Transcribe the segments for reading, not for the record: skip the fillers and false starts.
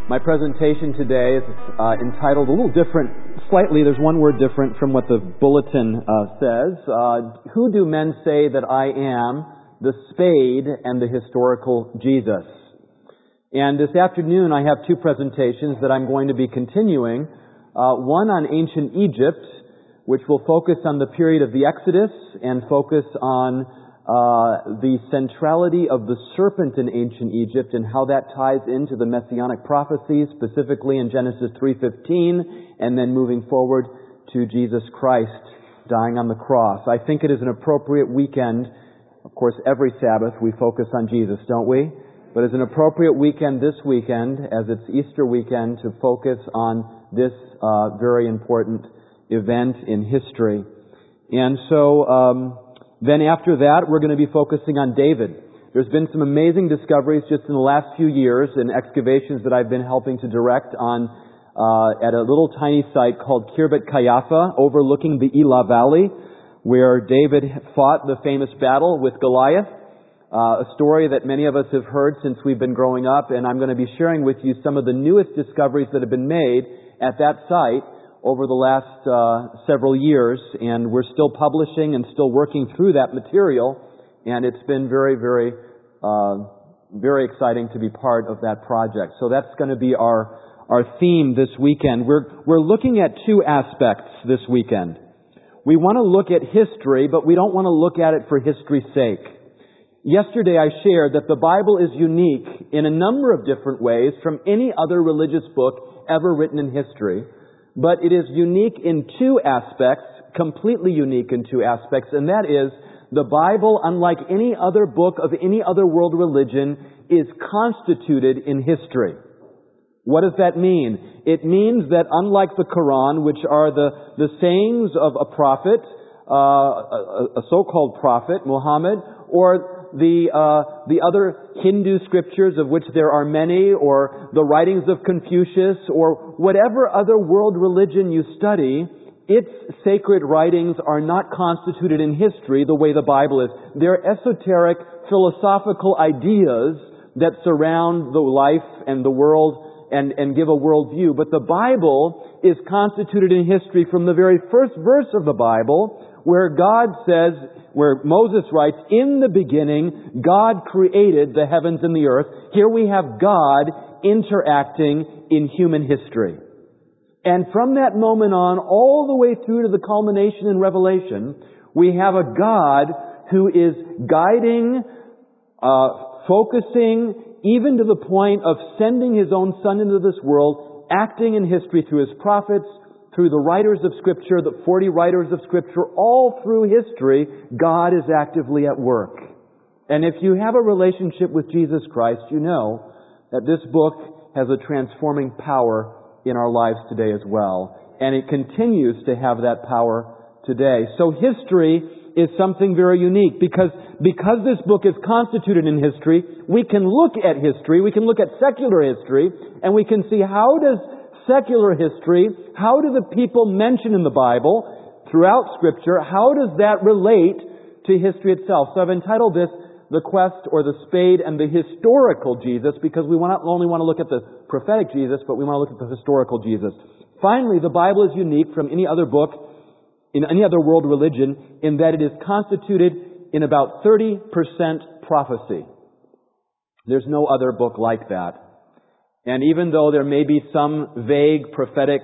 My presentation today is entitled a little different, slightly. There's one word different from what the bulletin says. Who do men say that I am? The Spade and the Historical Jesus. And this afternoon I have two presentations that I'm going to be continuing. One on ancient Egypt, which will focus on the period of the Exodus and focus on the centrality of the serpent in ancient Egypt and how that ties into the messianic prophecies, specifically in Genesis 3:15, and then moving forward to Jesus Christ dying on the cross. I think it is an appropriate weekend. Of course, every Sabbath we focus on Jesus, don't we? But it's an appropriate weekend this weekend, as it's Easter weekend, to focus on this very important event in history. And so then after that, we're going to be focusing on David. There's been some amazing discoveries just in the last few years in excavations that I've been helping to direct on at a little tiny site called Khirbet Qeiyafa, overlooking the Elah Valley, where David fought the famous battle with Goliath, a story that many of us have heard since we've been growing up, and I'm going to be sharing with you some of the newest discoveries that have been made at that site over the last several years, and we're still publishing and still working through that material, and it's been very, very, very exciting to be part of that project. So that's going to be our theme this weekend. We're looking at two aspects this weekend. We want to look at history, but we don't want to look at it for history's sake. Yesterday I shared that the Bible is unique in a number of different ways from any other religious book ever written in history. But it is unique in two aspects, completely unique in two aspects, and that is the Bible, unlike any other book of any other world religion, is constituted in history. What does that mean? It means that unlike the Quran, which are the sayings of a prophet, a so-called prophet, Muhammad, or the other Hindu scriptures, of which there are many, or the writings of Confucius, or whatever other world religion you study, its sacred writings are not constituted in history the way the Bible is. They're esoteric, philosophical ideas that surround the life and the world and give a worldview. But the Bible is constituted in history from the very first verse of the Bible, where God says, where Moses writes, in the beginning, God created the heavens and the earth. Here we have God interacting in human history. And from that moment on, all the way through to the culmination in Revelation, we have a God who is guiding, focusing, even to the point of sending His own Son into this world, acting in history through His prophets, through the writers of Scripture, the 40 writers of Scripture, all through history, God is actively at work. And if you have a relationship with Jesus Christ, you know that this book has a transforming power in our lives today as well. And it continues to have that power today. So history is something very unique because this book is constituted in history, we can look at history, we can look at secular history, and we can see how does secular history, how do the people mentioned in the Bible throughout Scripture, how does that relate to history itself? So I've entitled this The Quest or the Spade and the Historical Jesus, because we not only want to look at the prophetic Jesus, but we want to look at the historical Jesus. Finally, the Bible is unique from any other book in any other world religion in that it is constituted in about 30% prophecy. There's no other book like that. And even though there may be some vague prophetic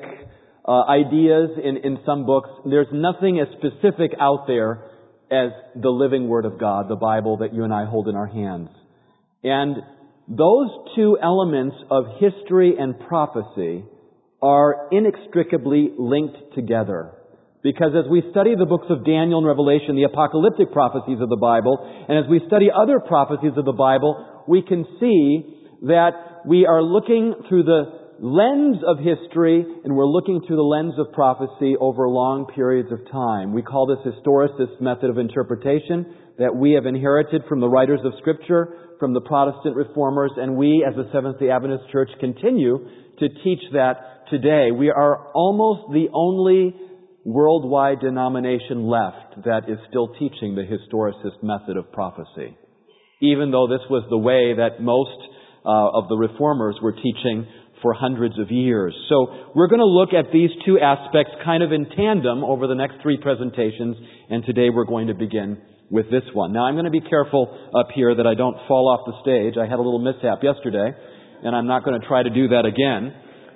ideas in some books, there's nothing as specific out there as the living Word of God, the Bible that you and I hold in our hands. And those two elements of history and prophecy are inextricably linked together. Because as we study the books of Daniel and Revelation, the apocalyptic prophecies of the Bible, and as we study other prophecies of the Bible, we can see that we are looking through the lens of history and we're looking through the lens of prophecy over long periods of time. We call this historicist method of interpretation that we have inherited from the writers of Scripture, from the Protestant reformers, and we as the Seventh-day Adventist Church continue to teach that today. We are almost the only worldwide denomination left that is still teaching the historicist method of prophecy. Even though this was the way that most of the reformers were teaching for hundreds of years. So we're going to look at these two aspects kind of in tandem over the next three presentations, and today we're going to begin with this one. Now I'm going to be careful up here that I don't fall off the stage. I had a little mishap yesterday, and I'm not going to try to do that again.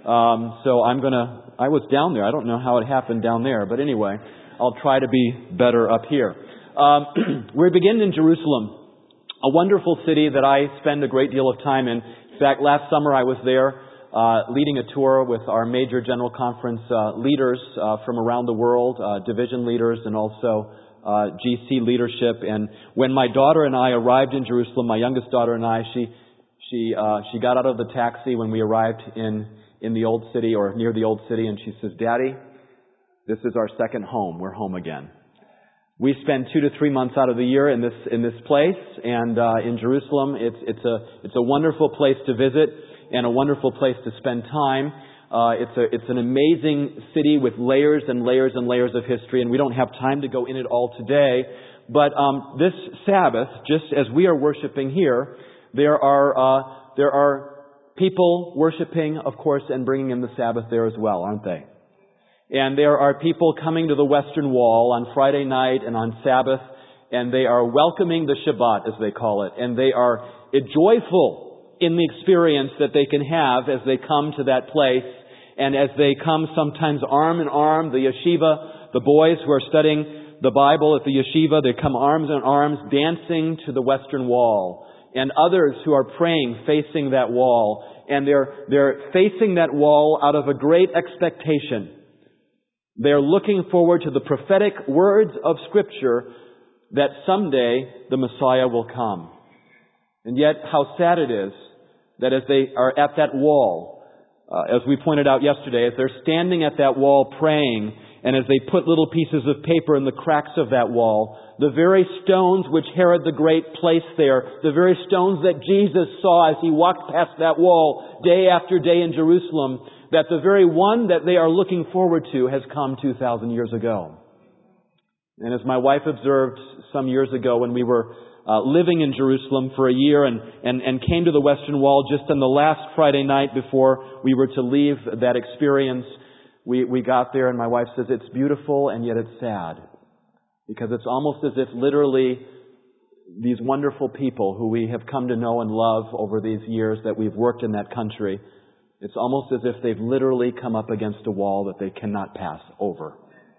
I was down there. I don't know how it happened down there, but anyway, I'll try to be better up here. We're beginning in Jerusalem, a wonderful city that I spend a great deal of time in. In fact, last summer I was there leading a tour with our major General Conference leaders from around the world, division leaders and also GC leadership. And when my daughter and I arrived in Jerusalem, my youngest daughter and I, she got out of the taxi when we arrived in the old city or near the old city, and she says, "Daddy, this is our second home. We're home again." We spend 2 to 3 months out of the year in this place, and in Jerusalem, it's a wonderful place to visit and a wonderful place to spend time. It's an amazing city with layers and layers and layers of history, and we don't have time to go in it all today. But this Sabbath, just as we are worshiping here, there are people worshiping, of course, and bringing in the Sabbath there as well, aren't they? And there are people coming to the Western Wall on Friday night and on Sabbath, and they are welcoming the Shabbat, as they call it. And they are joyful in the experience that they can have as they come to that place. And as they come sometimes arm in arm, the yeshiva, the boys who are studying the Bible at the yeshiva, they come arms in arms dancing to the Western Wall. And others who are praying facing that wall. And they're facing that wall out of a great expectation. They're looking forward to the prophetic words of Scripture that someday the Messiah will come. And yet, how sad it is that as they are at that wall, as we pointed out yesterday, as they're standing at that wall praying, and as they put little pieces of paper in the cracks of that wall, the very stones which Herod the Great placed there, the very stones that Jesus saw as he walked past that wall day after day in Jerusalem, that the very one that they are looking forward to has come 2,000 years ago. And as my wife observed some years ago when we were living in Jerusalem for a year and came to the Western Wall just on the last Friday night before we were to leave that experience, we got there and my wife says, "It's beautiful and yet it's sad." Because it's almost as if literally these wonderful people who we have come to know and love over these years that we've worked in that country, it's almost as if they've literally come up against a wall that they cannot pass over.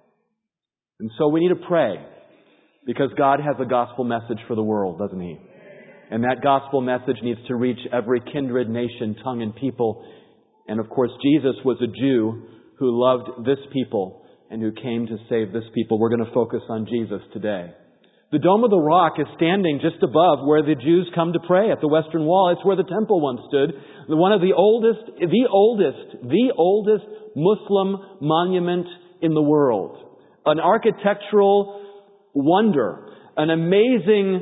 And so we need to pray, because God has a gospel message for the world, doesn't He? And that gospel message needs to reach every kindred, nation, tongue, and people. And of course, Jesus was a Jew who loved this people and who came to save this people. We're going to focus on Jesus today. The Dome of the Rock is standing just above where the Jews come to pray at the Western Wall. It's where the temple once stood. One of the oldest Muslim monument in the world. An architectural wonder. An amazing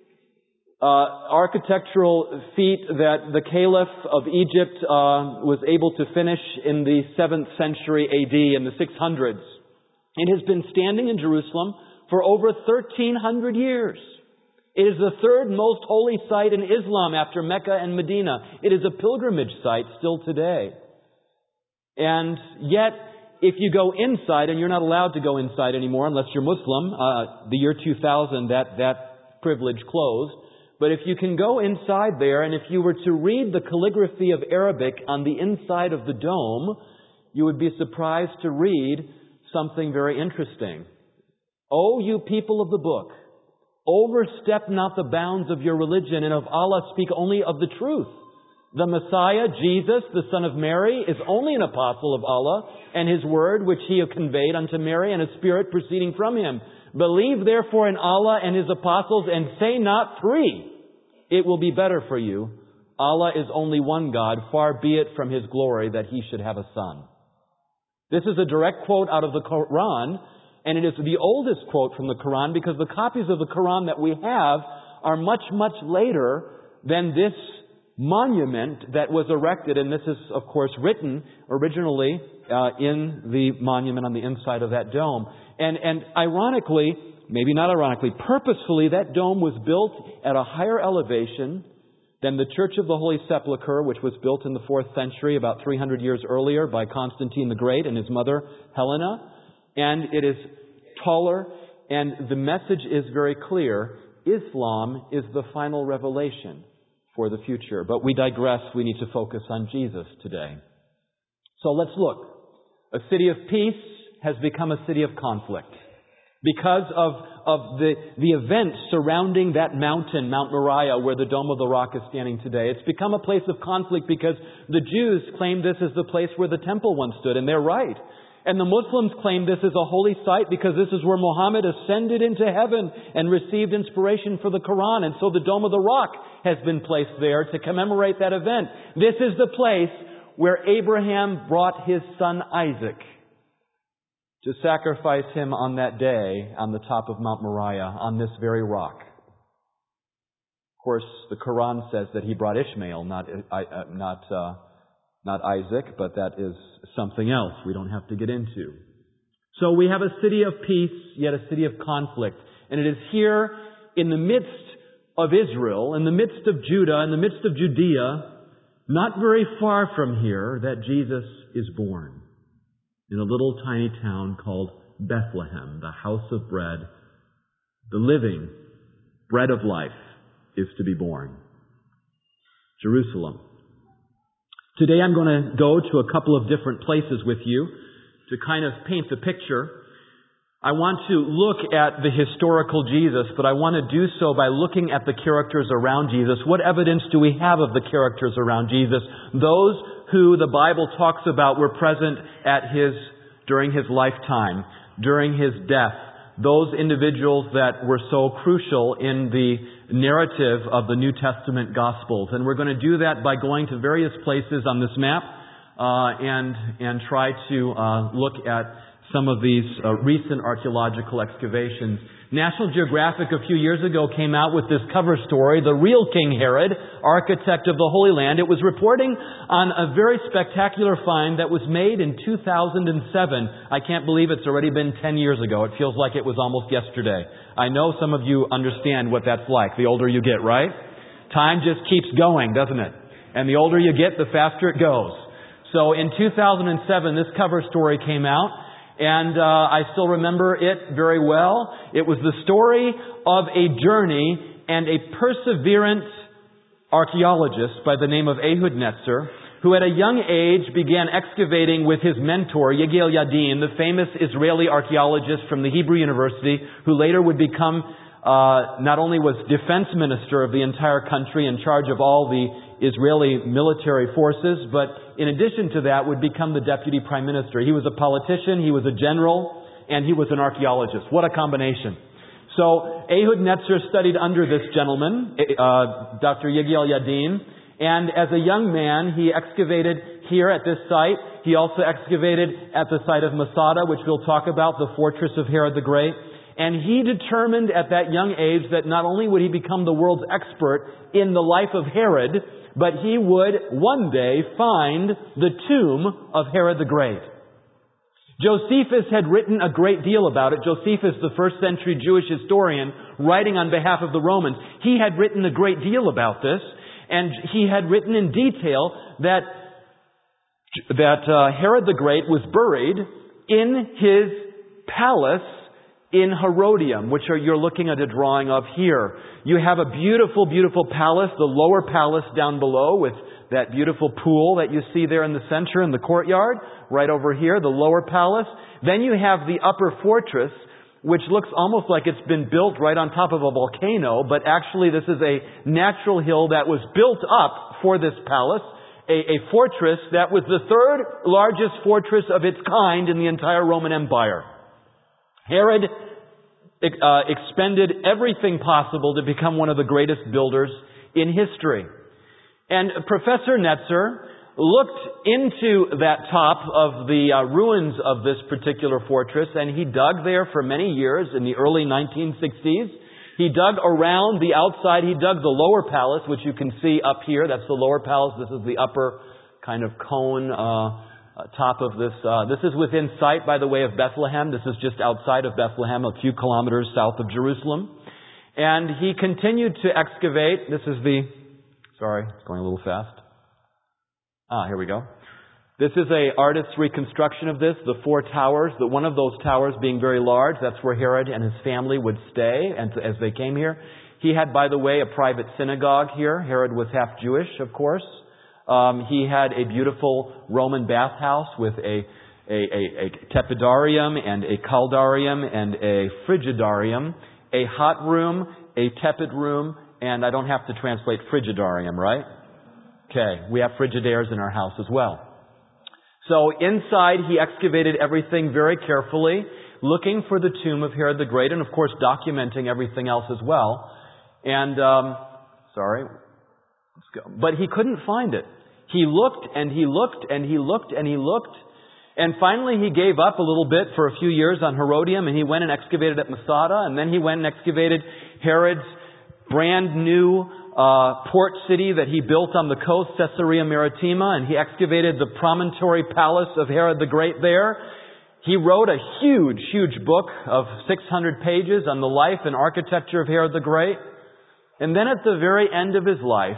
architectural feat that the Caliph of Egypt was able to finish in the 7th century AD, in the 600s. It has been standing in Jerusalem for over 1,300 years. It is the third most holy site in Islam after Mecca and Medina. It is a pilgrimage site still today. And yet, if you go inside, and you're not allowed to go inside anymore unless you're Muslim, the year 2000, that privilege closed. But if you can go inside there, and if you were to read the calligraphy of Arabic on the inside of the dome, you would be surprised to read something very interesting. "O you people of the book, overstep not the bounds of your religion, and of Allah speak only of the truth. The Messiah, Jesus, the Son of Mary, is only an apostle of Allah, and His word which He conveyed unto Mary, and a spirit proceeding from Him. Believe therefore in Allah and His apostles, and say not three. It will be better for you. Allah is only one God, far be it from His glory that He should have a son." This is a direct quote out of the Quran, and it is the oldest quote from the Quran, because the copies of the Quran that we have are much, much later than this monument that was erected. And this is, of course, written originally in the monument on the inside of that dome. And ironically, maybe not ironically, purposefully, that dome was built at a higher elevation Then the Church of the Holy Sepulchre, which was built in the 4th century, about 300 years earlier, by Constantine the Great and his mother, Helena. And it is taller, and the message is very clear. Islam is the final revelation for the future. But we digress. We need to focus on Jesus today. So let's look. A city of peace has become a city of conflict. Because of the events surrounding that mountain, Mount Moriah, where the Dome of the Rock is standing today. It's become a place of conflict because the Jews claim this is the place where the temple once stood, and they're right. And the Muslims claim this is a holy site because this is where Muhammad ascended into heaven and received inspiration for the Quran. And so the Dome of the Rock has been placed there to commemorate that event. This is the place where Abraham brought his son Isaac to sacrifice him on that day on the top of Mount Moriah, on this very rock. Of course, the Quran says that he brought Ishmael, not Isaac, but that is something else we don't have to get into. So we have a city of peace, yet a city of conflict. And it is here in the midst of Israel, in the midst of Judah, in the midst of Judea, not very far from here, that Jesus is born. In a little tiny town called Bethlehem, the house of bread. The living bread of life is to be born. Jerusalem. Today I'm going to go to a couple of different places with you to kind of paint the picture. I want to look at the historical Jesus, but I want to do so by looking at the characters around Jesus. What evidence do we have of the characters around Jesus? Those who the Bible talks about were present during his lifetime, during his death. Those individuals that were so crucial in the narrative of the New Testament Gospels. And we're going to do that by going to various places on this map and try to look at some of these recent archaeological excavations. National Geographic a few years ago came out with this cover story, The Real King Herod, Architect of the Holy Land. It was reporting on a very spectacular find that was made in 2007. I can't believe it's already been 10 years ago. It feels like it was almost yesterday. I know some of you understand what that's like, the older you get, right? Time just keeps going, doesn't it? And the older you get, the faster it goes. So in 2007, this cover story came out. And I still remember it very well. It was the story of a journey and a perseverant archaeologist by the name of Ehud Netzer, who at a young age began excavating with his mentor, Yigael Yadin, the famous Israeli archaeologist from the Hebrew University, who later would become, not only was defense minister of the entire country in charge of all the Israeli military forces, but in addition to that would become the deputy prime minister. He was a politician, he was a general, and he was an archaeologist. What a combination. So Ehud Netzer studied under this gentleman, Dr. Yigael Yadin, and as a young man he excavated here at this site. He also excavated at the site of Masada, which we'll talk about, the fortress of Herod the Great. And he determined at that young age that not only would he become the world's expert in the life of Herod, but he would one day find the tomb of Herod the Great. Josephus had written a great deal about it. Josephus, the first century Jewish historian, writing on behalf of the Romans, he had written a great deal about this, and he had written in detail that Herod the Great was buried in his palace in Herodium, which you're looking at a drawing of here. You have a beautiful, beautiful palace, the lower palace down below with that beautiful pool that you see there in the center in the courtyard. Right over here, the lower palace. Then you have the upper fortress, which looks almost like it's been built right on top of a volcano, but actually this is a natural hill that was built up for this palace. A fortress that was the third largest fortress of its kind in the entire Roman Empire. Herod expended everything possible to become one of the greatest builders in history. And Professor Netzer looked into that top of the ruins of this particular fortress, and he dug there for many years in the early 1960s. He dug around the outside. He dug the lower palace, which you can see up here. That's the lower palace. This is the upper kind of cone top of this. This is within sight, by the way, of Bethlehem. This is just outside of Bethlehem, a few kilometers south of Jerusalem. And he continued to excavate. This is Sorry, it's going a little fast. Here we go. This is an artist's reconstruction of this, the four towers. One of those towers being very large, that's where Herod and his family would stay as they came here. He had, by the way, a private synagogue here. Herod was half Jewish, of course. He had a beautiful Roman bathhouse with a tepidarium and a caldarium and a frigidarium, a hot room, a tepid room, and I don't have to translate frigidarium, right? Okay, we have Frigidaires in our house as well. So inside he excavated everything very carefully, looking for the tomb of Herod the Great, and of course documenting everything else as well. And, let's go. But he couldn't find it. He looked and he looked and he looked and he looked. And finally he gave up a little bit for a few years on Herodium, and he went and excavated at Masada, and then he went and excavated Herod's brand new port city that he built on the coast, Caesarea Maritima, and he excavated the promontory palace of Herod the Great there. He wrote a huge, huge book of 600 pages on the life and architecture of Herod the Great. And then at the very end of his life,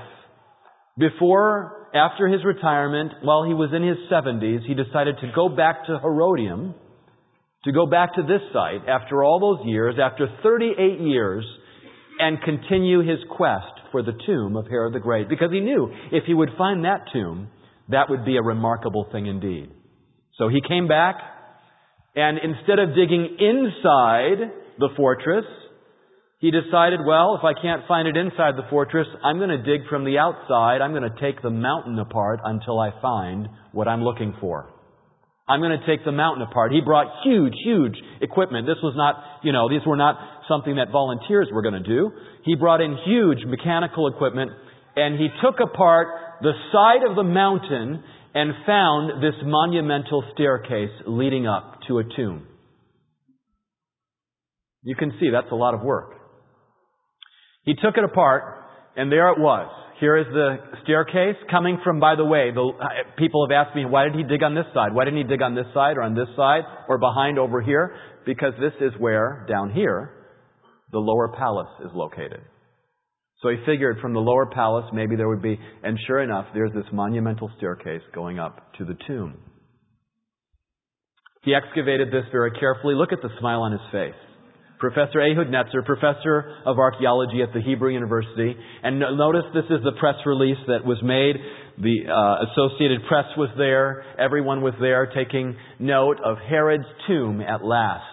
after his retirement, while he was in his 70s, he decided to go back to Herodium, to go back to this site after all those years, after 38 years, and continue his quest for the tomb of Herod the Great. Because he knew if he would find that tomb, that would be a remarkable thing indeed. So he came back, and instead of digging inside the fortress, he decided, well, if I can't find it inside the fortress, I'm going to dig from the outside. I'm going to take the mountain apart until I find what I'm looking for. I'm going to take the mountain apart. He brought huge, huge equipment. This was not, these were not something that volunteers were going to do. He brought in huge mechanical equipment, and he took apart the side of the mountain and found this monumental staircase leading up to a tomb. You can see that's a lot of work. He took it apart, and there it was. Here is the staircase coming from, by the way, people have asked me, why did he dig on this side? Why didn't he dig on this side or on this side or behind over here? Because this is where, down here, the lower palace is located. So he figured from the lower palace, maybe there would be, and sure enough, there's this monumental staircase going up to the tomb. He excavated this very carefully. Look at the smile on his face. Professor Ehud Netzer, professor of archaeology at the Hebrew University. And notice this is the press release that was made. The Associated Press was there. Everyone was there taking note of Herod's tomb at last.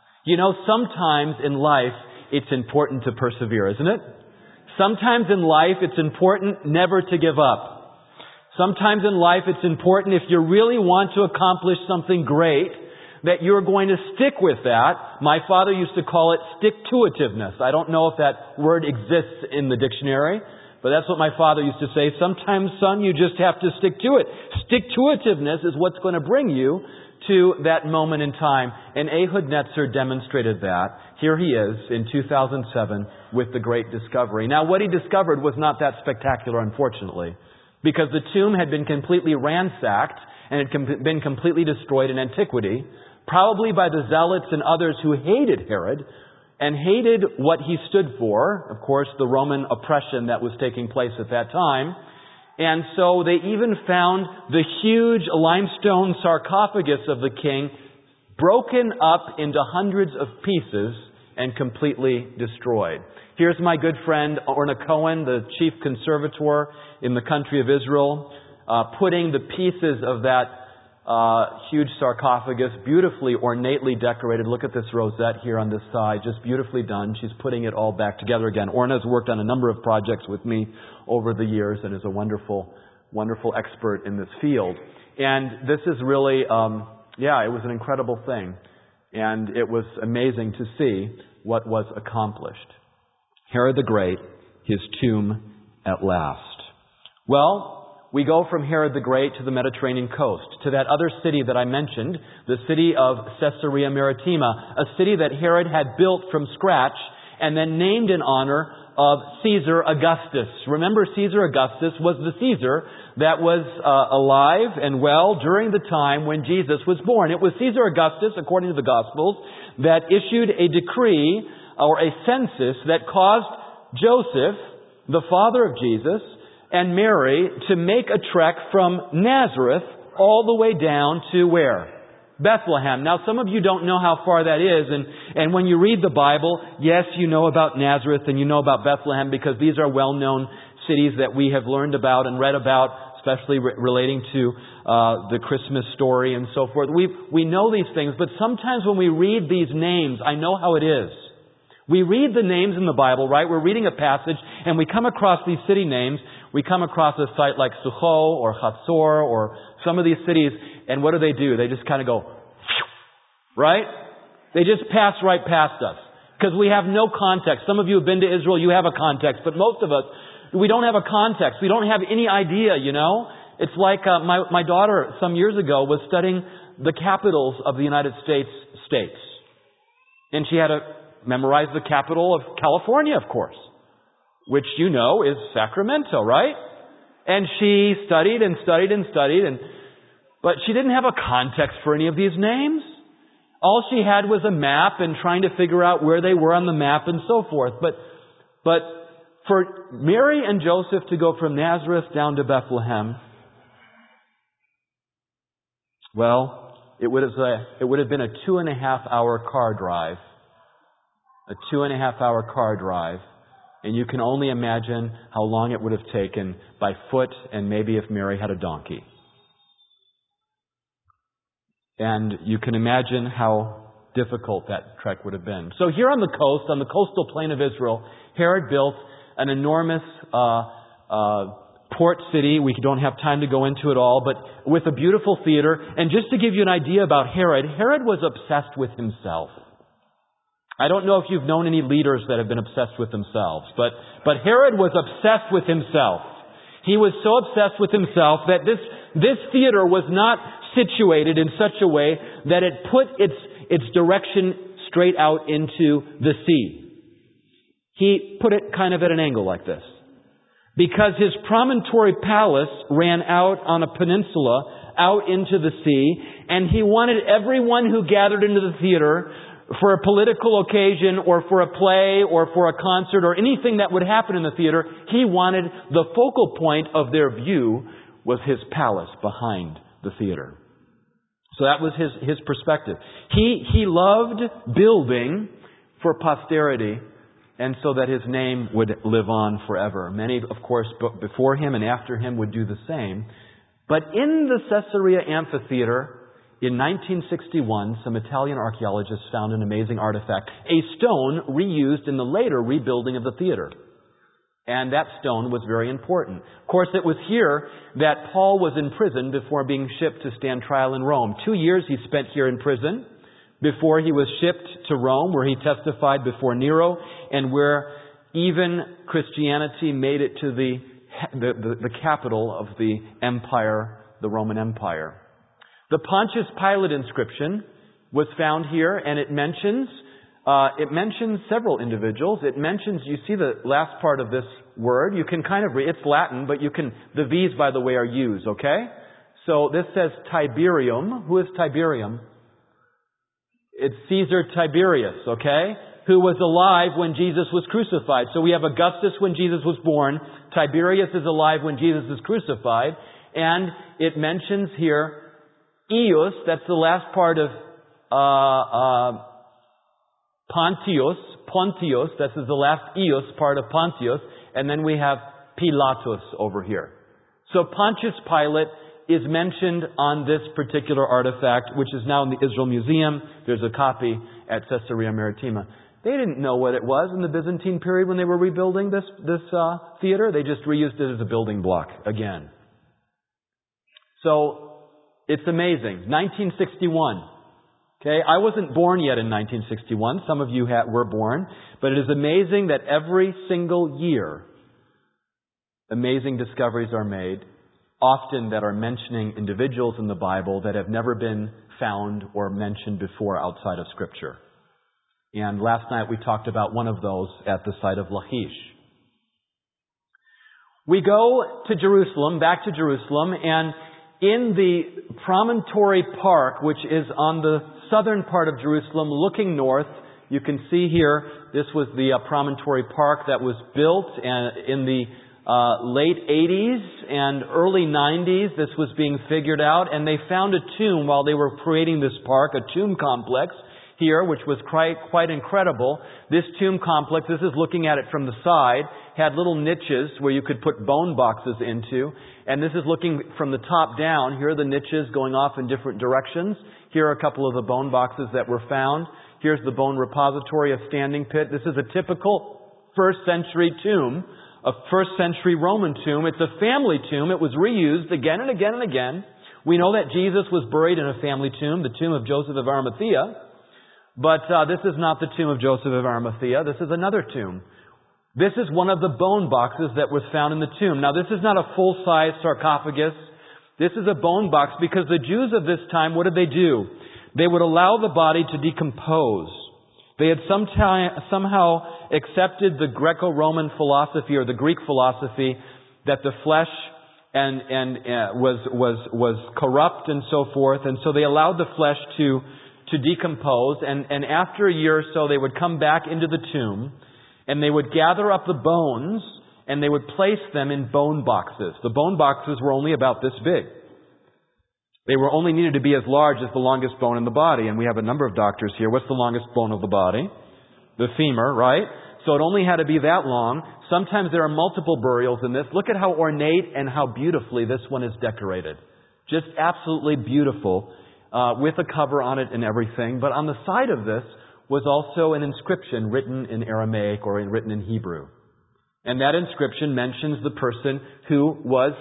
Sometimes in life it's important to persevere, isn't it? Sometimes in life it's important never to give up. Sometimes in life it's important, if you really want to accomplish something great, that you're going to stick with that. My father used to call it stick-to-itiveness. I don't know if that word exists in the dictionary, but that's what my father used to say. Sometimes, son, you just have to stick to it. Stick-to-itiveness is what's going to bring you to that moment in time. And Ehud Netzer demonstrated that. Here he is in 2007 with the great discovery. Now, what he discovered was not that spectacular, unfortunately, because the tomb had been completely ransacked and had been completely destroyed in antiquity, probably by the zealots and others who hated Herod and hated what he stood for, of course, the Roman oppression that was taking place at that time. And so they even found the huge limestone sarcophagus of the king broken up into hundreds of pieces and completely destroyed. Here's my good friend Orna Cohen, the chief conservator in the country of Israel, putting the pieces of that huge sarcophagus, beautifully, ornately decorated. Look at this rosette here on this side, just beautifully done. She's putting it all back together again. Orna's worked on a number of projects with me over the years and is a wonderful, wonderful expert in this field. And this is really, it was an incredible thing. And it was amazing to see what was accomplished. Herod the Great, his tomb at last. Well, we go from Herod the Great to the Mediterranean coast, to that other city that I mentioned, the city of Caesarea Maritima, a city that Herod had built from scratch and then named in honor of Caesar Augustus. Remember, Caesar Augustus was the Caesar that was alive and well during the time when Jesus was born. It was Caesar Augustus, according to the Gospels, that issued a decree or a census that caused Joseph, the father of Jesus, and Mary to make a trek from Nazareth all the way down to where? Bethlehem. Now, some of you don't know how far that is, and when you read the Bible, yes, you know about Nazareth and you know about Bethlehem because these are well-known cities that we have learned about and read about, especially relating to the Christmas story and so forth. We know these things, but sometimes when we read these names, I know how it is. We read the names in the Bible, right? We're reading a passage and we come across these city names. We come across a site like Sucho or Hatzor or some of these cities, and what do? They just kind of go, right? They just pass right past us because we have no context. Some of you have been to Israel, you have a context, but most of us, we don't have a context. We don't have any idea, you know? It's like my daughter some years ago was studying the capitals of the United States states. And she had to memorize the capital of California, of course, which you know is Sacramento, right? And she studied and studied and studied, but she didn't have a context for any of these names. All she had was a map and trying to figure out where they were on the map and so forth. But for Mary and Joseph to go from Nazareth down to Bethlehem, well, it would have been a 2.5-hour car drive. A 2.5-hour car drive. And you can only imagine how long it would have taken by foot and maybe if Mary had a donkey. And you can imagine how difficult that trek would have been. So here on the coast, on the coastal plain of Israel, Herod built an enormous port city. We don't have time to go into it all, but with a beautiful theater. And just to give you an idea about Herod, Herod was obsessed with himself. I don't know if you've known any leaders that have been obsessed with themselves, but Herod was obsessed with himself. He was so obsessed with himself that this theater was not situated in such a way that it put its direction straight out into the sea. He put it kind of at an angle like this. Because his promontory palace ran out on a peninsula out into the sea, and he wanted everyone who gathered into the theater for a political occasion or for a play or for a concert or anything that would happen in the theater, he wanted the focal point of their view was his palace behind the theater. So that was his perspective. He loved building for posterity and so that his name would live on forever. Many, of course, before him and after him would do the same. But in the Caesarea Amphitheater, in 1961, some Italian archaeologists found an amazing artifact, a stone reused in the later rebuilding of the theater. And that stone was very important. Of course, it was here that Paul was in prison before being shipped to stand trial in Rome. 2 years he spent here in prison before he was shipped to Rome, where he testified before Nero, and where even Christianity made it to the capital of the empire, the Roman Empire. The Pontius Pilate inscription was found here, and it mentions several individuals. It mentions, you see the last part of this word, you can kind of read, it's Latin, but the V's, by the way, are used, okay? So this says Tiberium. Who is Tiberium? It's Caesar Tiberius, okay? Who was alive when Jesus was crucified. So we have Augustus when Jesus was born. Tiberius is alive when Jesus is crucified. And it mentions here Eius, that's the last part of Pontius, this is the last Eius part of Pontius, and then we have Pilatus over here. So Pontius Pilate is mentioned on this particular artifact, which is now in the Israel Museum. There's a copy at Caesarea Maritima. They didn't know what it was in the Byzantine period when they were rebuilding this theater. They just reused it as a building block again. So it's amazing. 1961. Okay, I wasn't born yet in 1961. Some of you were born. But it is amazing that every single year, amazing discoveries are made, often that are mentioning individuals in the Bible that have never been found or mentioned before outside of Scripture. And last night we talked about one of those at the site of Lachish. We go to Jerusalem, back to Jerusalem, and in the Promontory Park, which is on the southern part of Jerusalem, looking north, you can see here, this was the Promontory Park that was built in the late 80s and early 90s, this was being figured out, and they found a tomb while they were creating this park, a tomb complex here, which was quite incredible. This tomb complex, this is looking at it from the side, had little niches where you could put bone boxes into. And this is looking from the top down. Here are the niches going off in different directions. Here are a couple of the bone boxes that were found. Here's the bone repository, a standing pit. This is a typical first century tomb, a first century Roman tomb. It's a family tomb. It was reused again and again and again. We know that Jesus was buried in a family tomb, the tomb of Joseph of Arimathea. But this is not the tomb of Joseph of Arimathea. This is another tomb. This is one of the bone boxes that was found in the tomb. Now, this is not a full-size sarcophagus. This is a bone box because the Jews of this time, what did they do? They would allow the body to decompose. They had somehow accepted the Greco-Roman philosophy or the Greek philosophy that the flesh was corrupt and so forth, and so they allowed the flesh to decompose, and after a year or so they would come back into the tomb, and they would gather up the bones, and they would place them in bone boxes. The bone boxes were only about this big. They were only needed to be as large as the longest bone in the body, and we have a number of doctors here. What's the longest bone of the body? The femur, right? So it only had to be that long. Sometimes there are multiple burials in this. Look at how ornate and how beautifully this one is decorated. Just absolutely beautiful. With a cover on it and everything. But on the side of this was also an inscription written in Aramaic or written in Hebrew. And that inscription mentions the person who was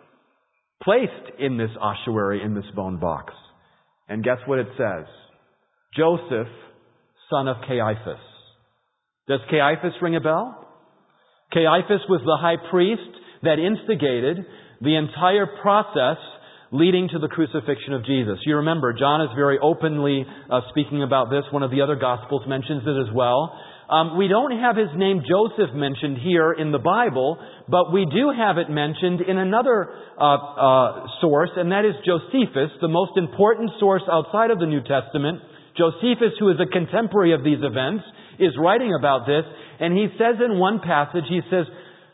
placed in this ossuary, in this bone box. And guess what it says? Joseph, son of Caiaphas. Does Caiaphas ring a bell? Caiaphas was the high priest that instigated the entire process leading to the crucifixion of Jesus. You remember, John is very openly speaking about this. One of the other Gospels mentions it as well. We don't have his name Joseph mentioned here in the Bible, but we do have it mentioned in another source, and that is Josephus, the most important source outside of the New Testament. Josephus, who is a contemporary of these events, is writing about this, and he says in one passage, he says,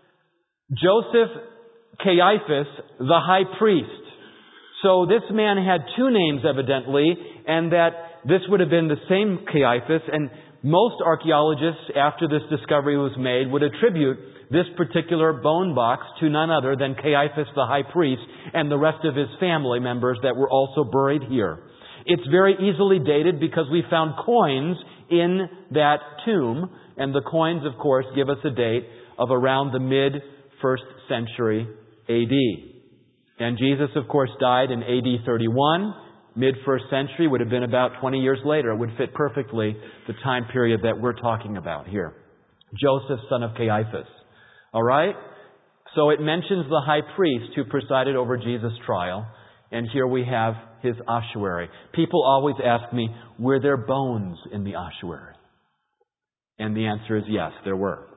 Joseph Caiaphas, the high priest. So this man had two names evidently, and that this would have been the same Caiaphas, and most archaeologists, after this discovery was made, would attribute this particular bone box to none other than Caiaphas the high priest and the rest of his family members that were also buried here. It's very easily dated because we found coins in that tomb, and the coins, of course, give us a date of around the mid-1st century A.D. And Jesus, of course, died in A.D. 31. Mid-1st century would have been about 20 years later. It would fit perfectly the time period that we're talking about here. Joseph, son of Caiaphas. All right? So it mentions the high priest who presided over Jesus' trial. And here we have his ossuary. People always ask me, were there bones in the ossuary? And the answer is yes, there were.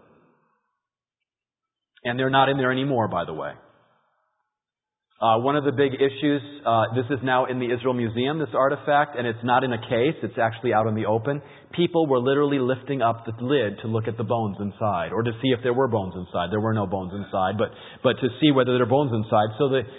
And they're not in there anymore, by the way. One of the big issues, this is now in the Israel Museum, this artifact, and it's not in a case, it's actually out in the open. People were literally lifting up the lid to look at the bones inside, or to see if there were bones inside. There were no bones inside, but to see whether there are bones inside. So the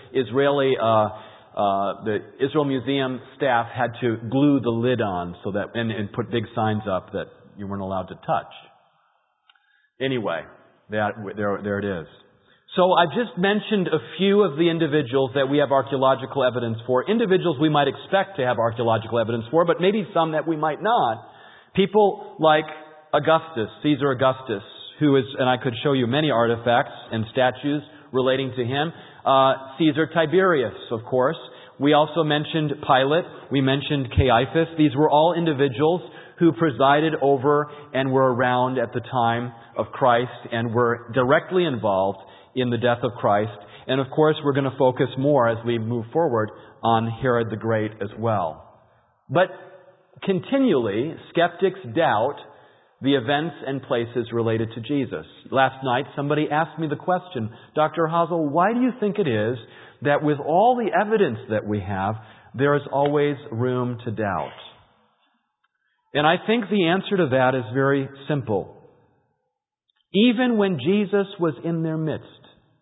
Israel Museum staff had to glue the lid on so that, and put big signs up that you weren't allowed to touch. Anyway, there it is. So I've just mentioned a few of the individuals that we have archaeological evidence for. Individuals we might expect to have archaeological evidence for, but maybe some that we might not. People like Augustus, Caesar Augustus, who is, and I could show you many artifacts and statues relating to him. Caesar Tiberius, of course. We also mentioned Pilate. We mentioned Caiaphas. These were all individuals who presided over and were around at the time of Christ and were directly involved in the death of Christ. And of course, we're going to focus more as we move forward on Herod the Great as well. But continually, skeptics doubt the events and places related to Jesus. Last night, somebody asked me the question, Dr. Hazel, why do you think it is that with all the evidence that we have, there is always room to doubt? And I think the answer to that is very simple. Even when Jesus was in their midst,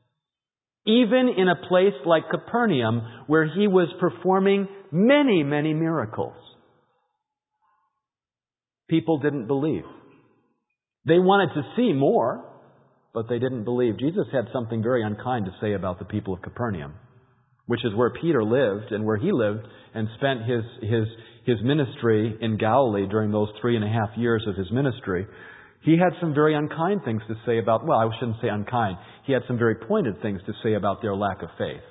Even in a place like Capernaum, where he was performing many, many miracles. People didn't believe. They wanted to see more, but they didn't believe. Jesus had something very unkind to say about the people of Capernaum, which is where Peter lived and where he lived and spent his ministry in Galilee during those 3.5 years of his ministry. He had some very unkind things to say about, well, I shouldn't say unkind. He had some very pointed things to say about their lack of faith.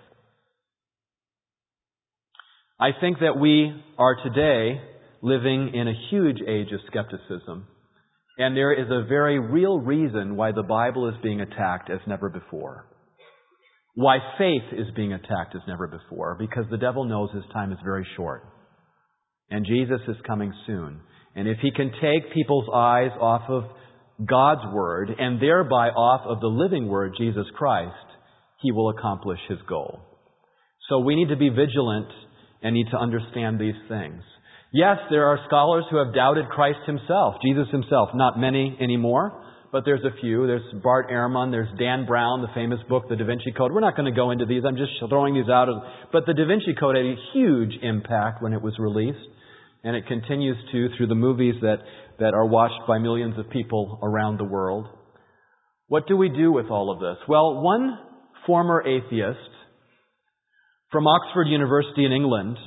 I think that we are today living in a huge age of skepticism. And there is a very real reason why the Bible is being attacked as never before. Why faith is being attacked as never before. Because the devil knows his time is very short. And Jesus is coming soon. And if he can take people's eyes off of God's Word and thereby off of the living Word, Jesus Christ, he will accomplish his goal. So we need to be vigilant and need to understand these things. Yes, there are scholars who have doubted Christ himself, Jesus himself. Not many anymore, but there's a few. There's Bart Ehrman, there's Dan Brown, the famous book, The Da Vinci Code. We're not going to go into these. I'm just throwing these out. But the Da Vinci Code had a huge impact when it was released. And it continues to through the movies that are watched by millions of people around the world. What do we do with all of this? Well, one former atheist from Oxford University in England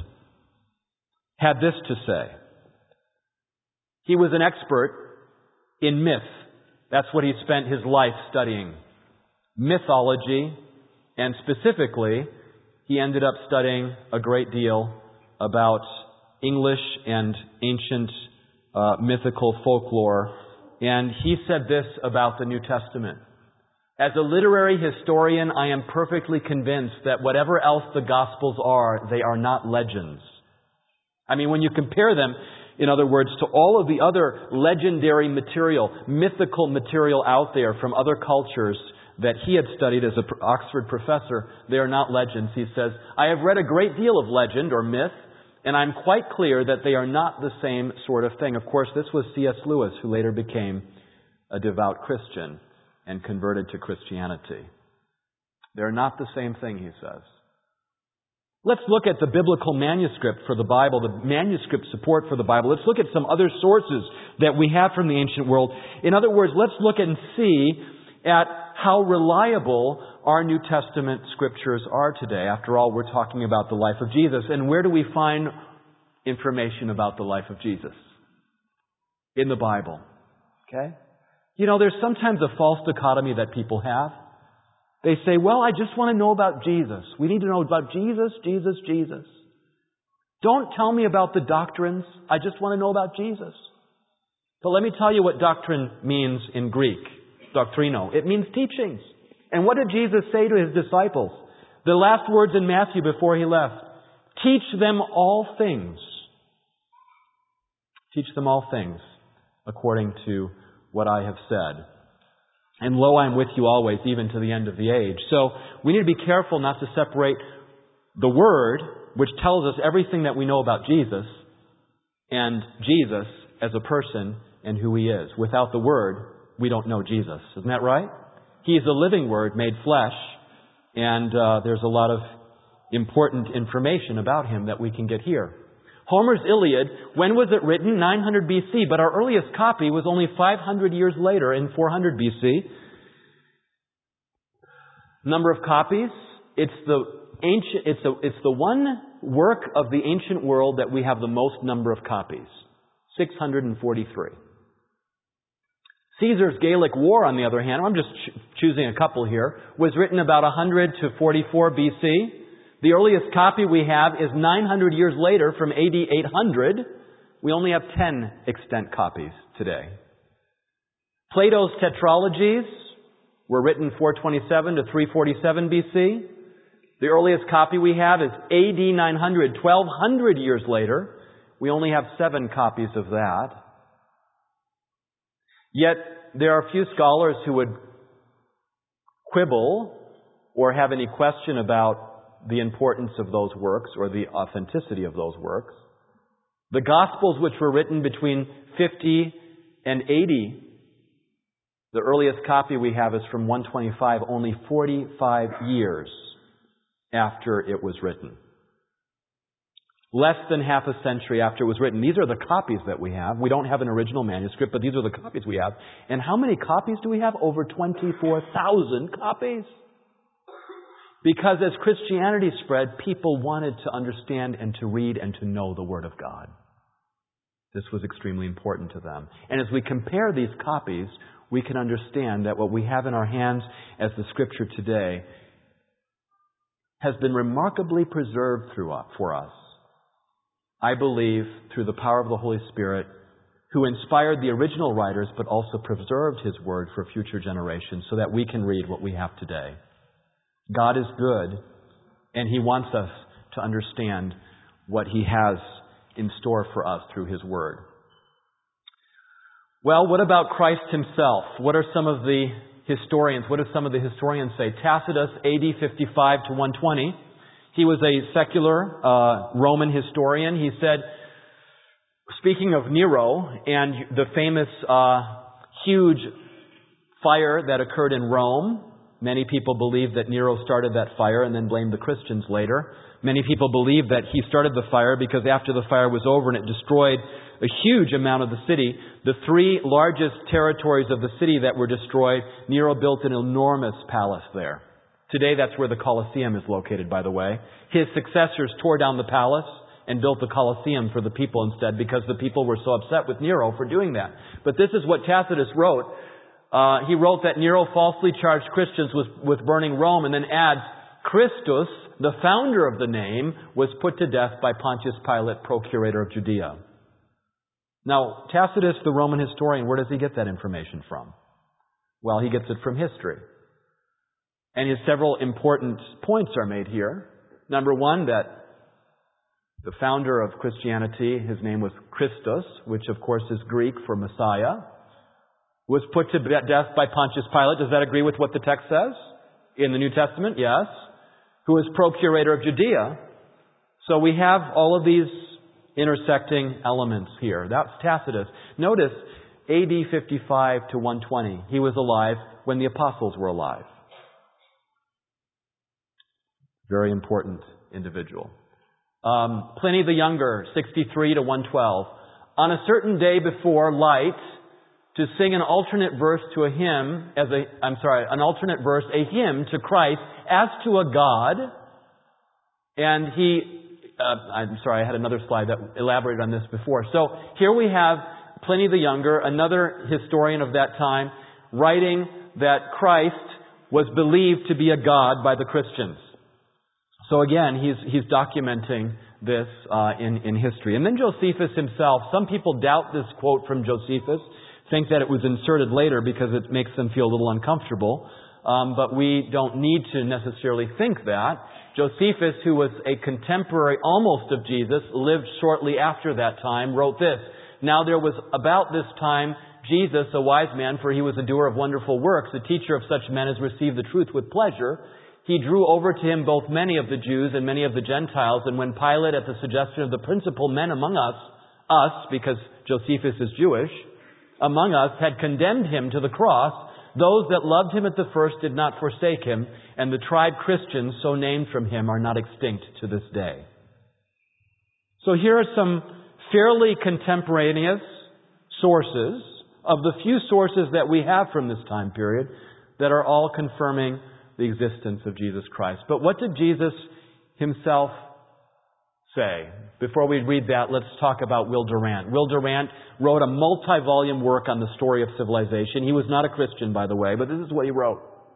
had this to say. He was an expert in myth. That's what he spent his life studying. Mythology, and specifically, he ended up studying a great deal about English and ancient mythical folklore. And he said this about the New Testament. As a literary historian, I am perfectly convinced that whatever else the Gospels are, they are not legends. I mean, when you compare them, in other words, to all of the other legendary material, mythical material out there from other cultures that he had studied as an Oxford professor, they are not legends. He says, I have read a great deal of legend or myth, and I'm quite clear that they are not the same sort of thing. Of course, this was C.S. Lewis, who later became a devout Christian and converted to Christianity. They're not the same thing, he says. Let's look at the biblical manuscript for the Bible, the manuscript support for the Bible. Let's look at some other sources that we have from the ancient world. In other words, let's look and see at how reliable our New Testament scriptures are today. After all, we're talking about the life of Jesus. And where do we find information about the life of Jesus? In the Bible. Okay? You know, there's sometimes a false dichotomy that people have. They say, well, I just want to know about Jesus. We need to know about Jesus, Jesus, Jesus. Don't tell me about the doctrines. I just want to know about Jesus. But let me tell you what doctrine means in Greek. Doctrino. It means teachings. And what did Jesus say to his disciples? The last words in Matthew before he left. Teach them all things. Teach them all things according to what I have said. And lo, I am with you always, even to the end of the age. So we need to be careful not to separate the Word, which tells us everything that we know about Jesus, and Jesus as a person and who He is. Without the Word, we don't know Jesus. Isn't that right? He is the living Word made flesh, and there's a lot of important information about Him that we can get here. Homer's Iliad, when was it written? 900 BC, but our earliest copy was only 500 years later in 400 BC. Number of copies, it's the one work of the ancient world that we have the most number of copies. 643. Caesar's Gallic War, on the other hand, I'm just choosing a couple here, was written about 100 to 44 BC. The earliest copy we have is 900 years later from AD 800. We only have 10 extant copies today. Plato's tetralogies were written 427 to 347 BC. The earliest copy we have is AD 900, 1200 years later. We only have 7 copies of that. Yet there are few scholars who would quibble or have any question about the importance of those works or the authenticity of those works. The Gospels, which were written between 50 and 80 The earliest copy we have is from 125, only 45 years after it was written. Less than half a century after it was written. These are the copies that we have. We don't have an original manuscript, but these are the copies we have. And how many copies do we have? Over 24,000 copies. Because as Christianity spread, people wanted to understand and to read and to know the Word of God. This was extremely important to them. And as we compare these copies, we can understand that what we have in our hands as the Scripture today has been remarkably preserved for us. I believe through the power of the Holy Spirit, who inspired the original writers but also preserved His Word for future generations so that we can read what we have today. God is good, and He wants us to understand what He has in store for us through His Word. Well, what about Christ Himself? What do some of the historians say? Tacitus, AD 55 to 120. He was a secular Roman historian. He said, speaking of Nero and the famous huge fire that occurred in Rome, many people believe that Nero started that fire and then blamed the Christians later. Many people believe that he started the fire because after the fire was over and it destroyed a huge amount of the city, the three largest territories of the city that were destroyed, Nero built an enormous palace there. Today that's where the Colosseum is located, by the way. His successors tore down the palace and built the Colosseum for the people instead because the people were so upset with Nero for doing that. But this is what Tacitus wrote. He wrote that Nero falsely charged Christians with burning Rome and then adds, Christus, the founder of the name, was put to death by Pontius Pilate, procurator of Judea. Now, Tacitus, the Roman historian, where does he get that information from? Well, he gets it from history. And his several important points are made here. Number one, that the founder of Christianity, his name was Christus, which of course is Greek for Messiah, was put to death by Pontius Pilate. Does that agree with what the text says in the New Testament? Yes. Who is procurator of Judea. So we have all of these intersecting elements here. That's Tacitus. Notice AD 55 to 120. He was alive when the apostles were alive. Very important individual. Pliny the Younger, 63 to 112. On a certain day before light, to sing an alternate verse to a hymn, a hymn to Christ as to a God. And I had another slide that elaborated on this before. So here we have Pliny the Younger, another historian of that time, writing that Christ was believed to be a God by the Christians. So again, he's documenting this in history. And then Josephus himself, some people doubt this quote from Josephus, think that it was inserted later because it makes them feel a little uncomfortable. But we don't need to necessarily think that. Josephus, who was a contemporary almost of Jesus, lived shortly after that time, wrote this. Now there was about this time Jesus, a wise man, for he was a doer of wonderful works, a teacher of such men as receive the truth with pleasure. He drew over to him both many of the Jews and many of the Gentiles. And when Pilate, at the suggestion of the principal men among us, because Josephus is Jewish, among us had condemned him to the cross, those that loved him at the first did not forsake him, and the tribe Christians, so named from him, are not extinct to this day. So here are some fairly contemporaneous sources of the few sources that we have from this time period that are all confirming the existence of Jesus Christ. But what did Jesus himself say? Before we read that, let's talk about Will Durant. Will Durant wrote a multi-volume work on the story of civilization. He was not a Christian, by the way, but this is what he wrote.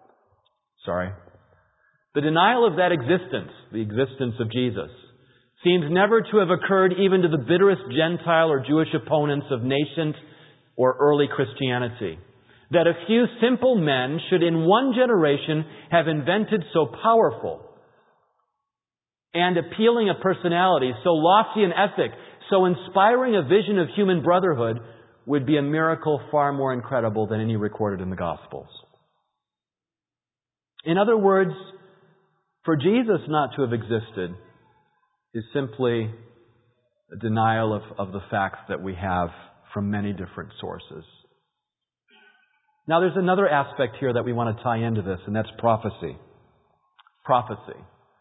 The denial of that existence, the existence of Jesus, seems never to have occurred even to the bitterest Gentile or Jewish opponents of nascent or early Christianity. That a few simple men should in one generation have invented so powerful and appealing a personality, so lofty an ethic, so inspiring a vision of human brotherhood, would be a miracle far more incredible than any recorded in the Gospels. In other words, for Jesus not to have existed is simply a denial of the facts that we have from many different sources. Now there's another aspect here that we want to tie into this, and that's prophecy. Prophecy.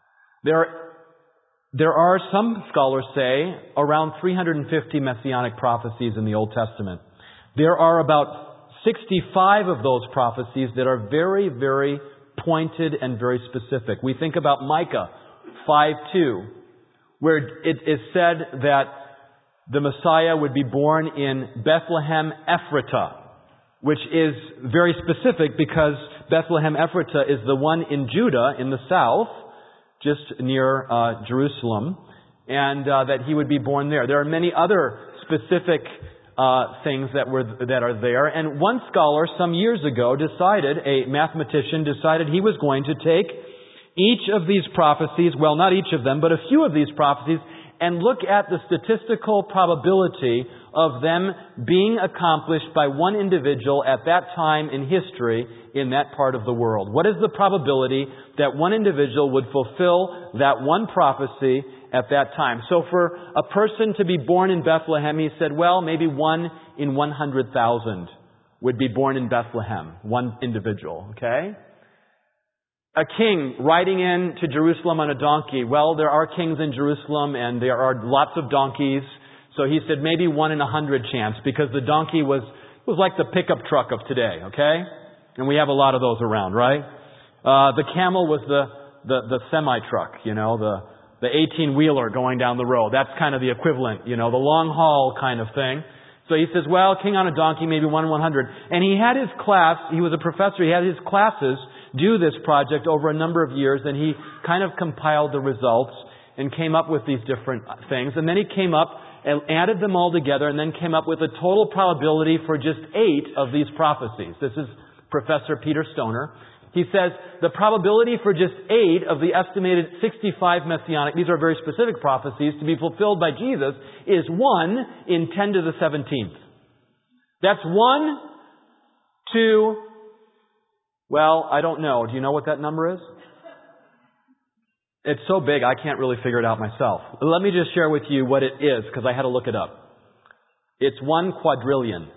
There are, some scholars say, around 350 messianic prophecies in the Old Testament. There are about 65 of those prophecies that are very, very pointed and very specific. We think about Micah 5:2, where it is said that the Messiah would be born in Bethlehem Ephratah, which is very specific because Bethlehem Ephratah is the one in Judah in the south, just near Jerusalem, and that he would be born there. There are many other specific things that are there. And one scholar some years ago a mathematician decided he was going to take each of these prophecies, well, not each of them, but a few of these prophecies, and look at the statistical probability of them being accomplished by one individual at that time in history in that part of the world. What is the probability that one individual would fulfill that one prophecy at that time? So for a person to be born in Bethlehem, he said, well, maybe 1 in 100,000 would be born in Bethlehem, one individual, okay? A king riding into Jerusalem on a donkey. Well, there are kings in Jerusalem and there are lots of donkeys. So he said maybe 1 in 100 chance, because the donkey was like the pickup truck of today, okay? And we have a lot of those around, right? The camel was the semi-truck, the 18-wheeler going down the road. That's kind of the equivalent, the long haul kind of thing. So he says, well, king on a donkey, maybe 1 in 100. And he had his class, he was a professor, he had his classes do this project over a number of years, and he kind of compiled the results and came up with these different things. And then he came up and added them all together and then came up with a total probability for just 8 of these prophecies. This is Professor Peter Stoner. He says the probability for just 8 of the estimated 65 messianic, these are very specific prophecies, to be fulfilled by Jesus is 1 in 10 to the 17th. That's 1 to, well, I don't know. Do you know what that number is? It's so big I can't really figure it out myself. Let me just share with you what it is, because I had to look it up. It's 1 quadrillion.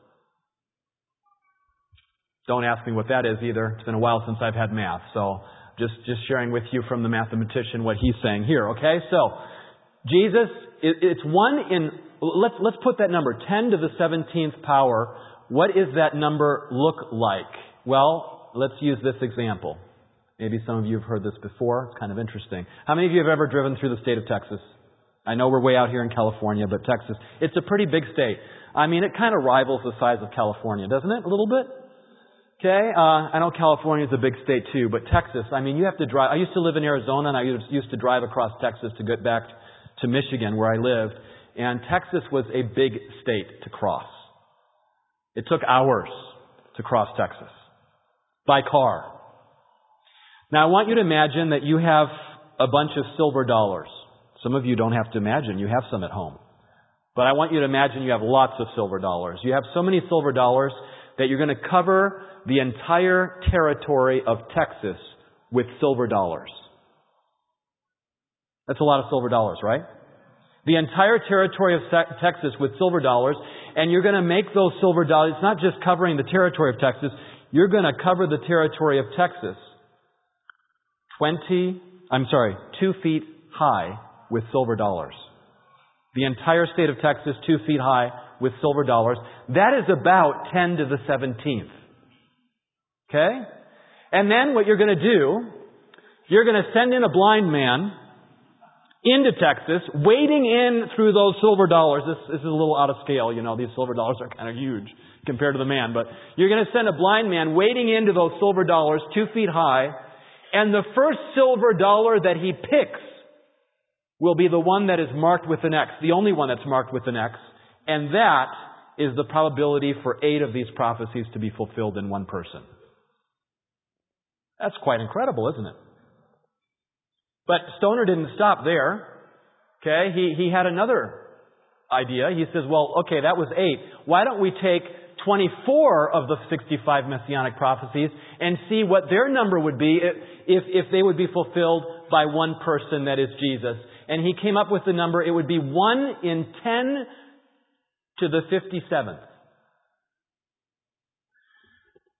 Don't ask me what that is either. It's been a while since I've had math, so just sharing with you from the mathematician what he's saying here, okay? So, Jesus, it's 1 in, let's put that number, 10 to the 17th power. What does that number look like? Well, let's use this example. Maybe some of you have heard this before. It's kind of interesting. How many of you have ever driven through the state of Texas? I know we're way out here in California, but Texas, it's a pretty big state. I mean, it kind of rivals the size of California, doesn't it? A little bit? Okay, I know California is a big state too, but Texas, I mean, you have to drive. I used to live in Arizona, and I used to drive across Texas to get back to Michigan, where I lived. And Texas was a big state to cross. It took hours to cross Texas by car. Now, I want you to imagine that you have a bunch of silver dollars. Some of you don't have to imagine. You have some at home. But I want you to imagine you have lots of silver dollars. You have so many silver dollars that you're going to cover the entire territory of Texas with silver dollars. That's a lot of silver dollars, right? The entire territory of Texas with silver dollars, and you're going to make those silver dollars, it's not just covering the territory of Texas, you're going to cover the territory of Texas 2 feet high with silver dollars. The entire state of Texas, 2 feet high with silver dollars. That is about 10 to the 17th. Okay? And then what you're going to do, you're going to send in a blind man into Texas, wading in through those silver dollars. This is a little out of scale, these silver dollars are kind of huge compared to the man. But you're going to send a blind man wading into those silver dollars 2 feet high, and the first silver dollar that he picks will be the one that is marked with an X, the only one that's marked with an X. And that is the probability for 8 of these prophecies to be fulfilled in one person. That's quite incredible, isn't it? But Stoner didn't stop there. Okay, he had another idea. He says, well, okay, that was 8. Why don't we take 24 of the 65 messianic prophecies and see what their number would be if they would be fulfilled by one person, that is Jesus. And he came up with the number, it would be 1 in 10 to the 57th.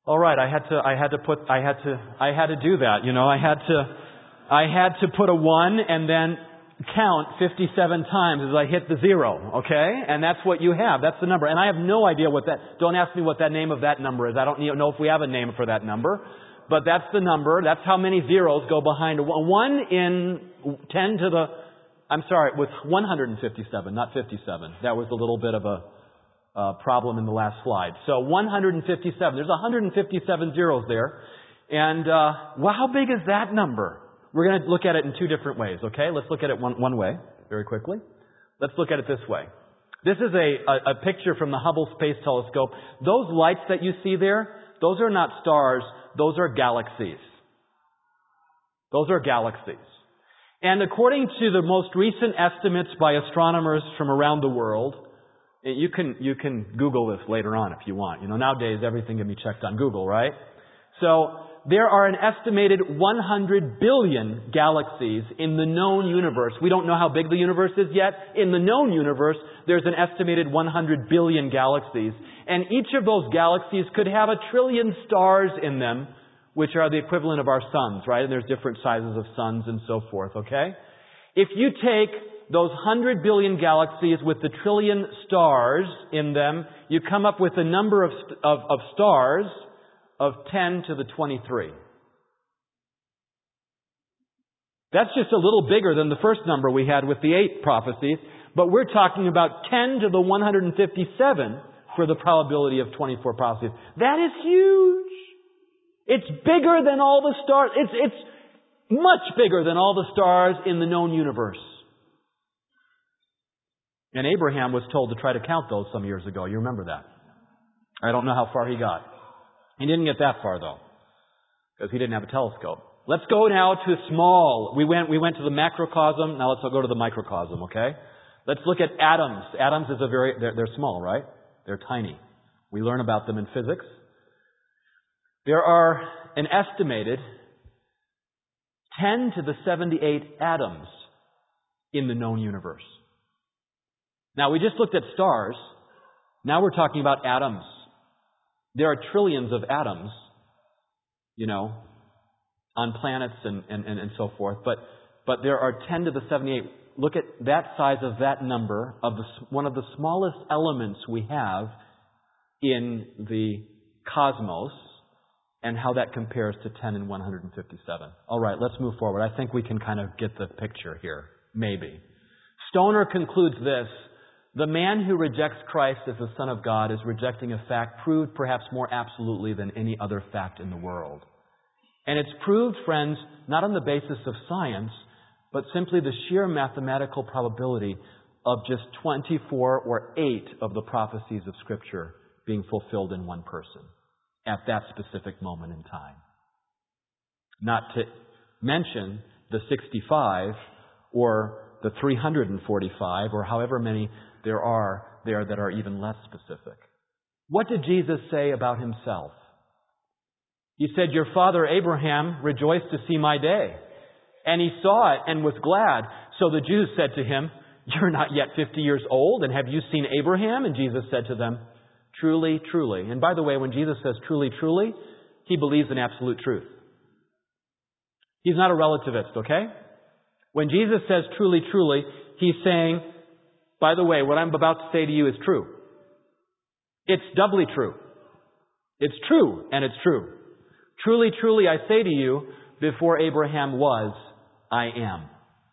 All right, I had to do that. I had to put a 1 and then count 57 times as I hit the 0, okay? And that's what you have. That's the number. And I have no idea don't ask me what that name of that number is. I don't know if we have a name for that number. But that's the number. That's how many zeros go behind a 1. 1 in 10 to the, it was 157, not 57. That was a little bit of a problem in the last slide. So 157. There's 157 zeros there. And how big is that number? We're going to look at it in 2 different ways, okay? Let's look at it one way, very quickly. Let's look at it this way. This is a picture from the Hubble Space Telescope. Those lights that you see there, those are not stars, those are galaxies. Those are galaxies. And according to the most recent estimates by astronomers from around the world, you can Google this later on if you want. Nowadays everything can be checked on Google, right? So there are an estimated 100 billion galaxies in the known universe. We don't know how big the universe is yet. In the known universe, there's an estimated 100 billion galaxies. And each of those galaxies could have 1 trillion stars in them, which are the equivalent of our suns, right? And there's different sizes of suns and so forth, okay? If you take those 100 billion galaxies with the 1 trillion stars in them, you come up with a number of stars of 10 to the 23. That's just a little bigger than the first number we had with the 8 prophecies, but we're talking about 10 to the 157 for the probability of 24 prophecies. That is huge! It's bigger than all the stars. It's much bigger than all the stars in the known universe. And Abraham was told to try to count those some years ago. You remember that. I don't know how far he got. He didn't get that far, though, because he didn't have a telescope. Let's go now to small. We went to the macrocosm. Now let's go to the microcosm, okay? Let's look at atoms. Atoms is they're small, right? They're tiny. We learn about them in physics. There are an estimated 10 to the 78 atoms in the known universe. Now, we just looked at stars. Now we're talking about atoms. There are trillions of atoms, on planets and so forth. But there are 10 to the 78. Look at that size of that number of one of the smallest elements we have in the cosmos, and how that compares to 10 and 157. All right, let's move forward. I think we can kind of get the picture here. Maybe. Stoner concludes this: the man who rejects Christ as the Son of God is rejecting a fact proved perhaps more absolutely than any other fact in the world. And it's proved, friends, not on the basis of science, but simply the sheer mathematical probability of just 24 or 8 of the prophecies of Scripture being fulfilled in one person at that specific moment in time. Not to mention the 65 or the 345 or however many there are there that are even less specific. What did Jesus say about himself? He said, "Your father Abraham rejoiced to see my day, and he saw it and was glad." So the Jews said to him, "You're not yet 50 years old, and have you seen Abraham?" And Jesus said to them, "Truly, truly." And by the way, when Jesus says truly, truly, he believes in absolute truth. He's not a relativist, okay? When Jesus says truly, truly, he's saying, by the way, what I'm about to say to you is true. It's doubly true. It's true, and it's true. Truly, truly, I say to you, before Abraham was, I am.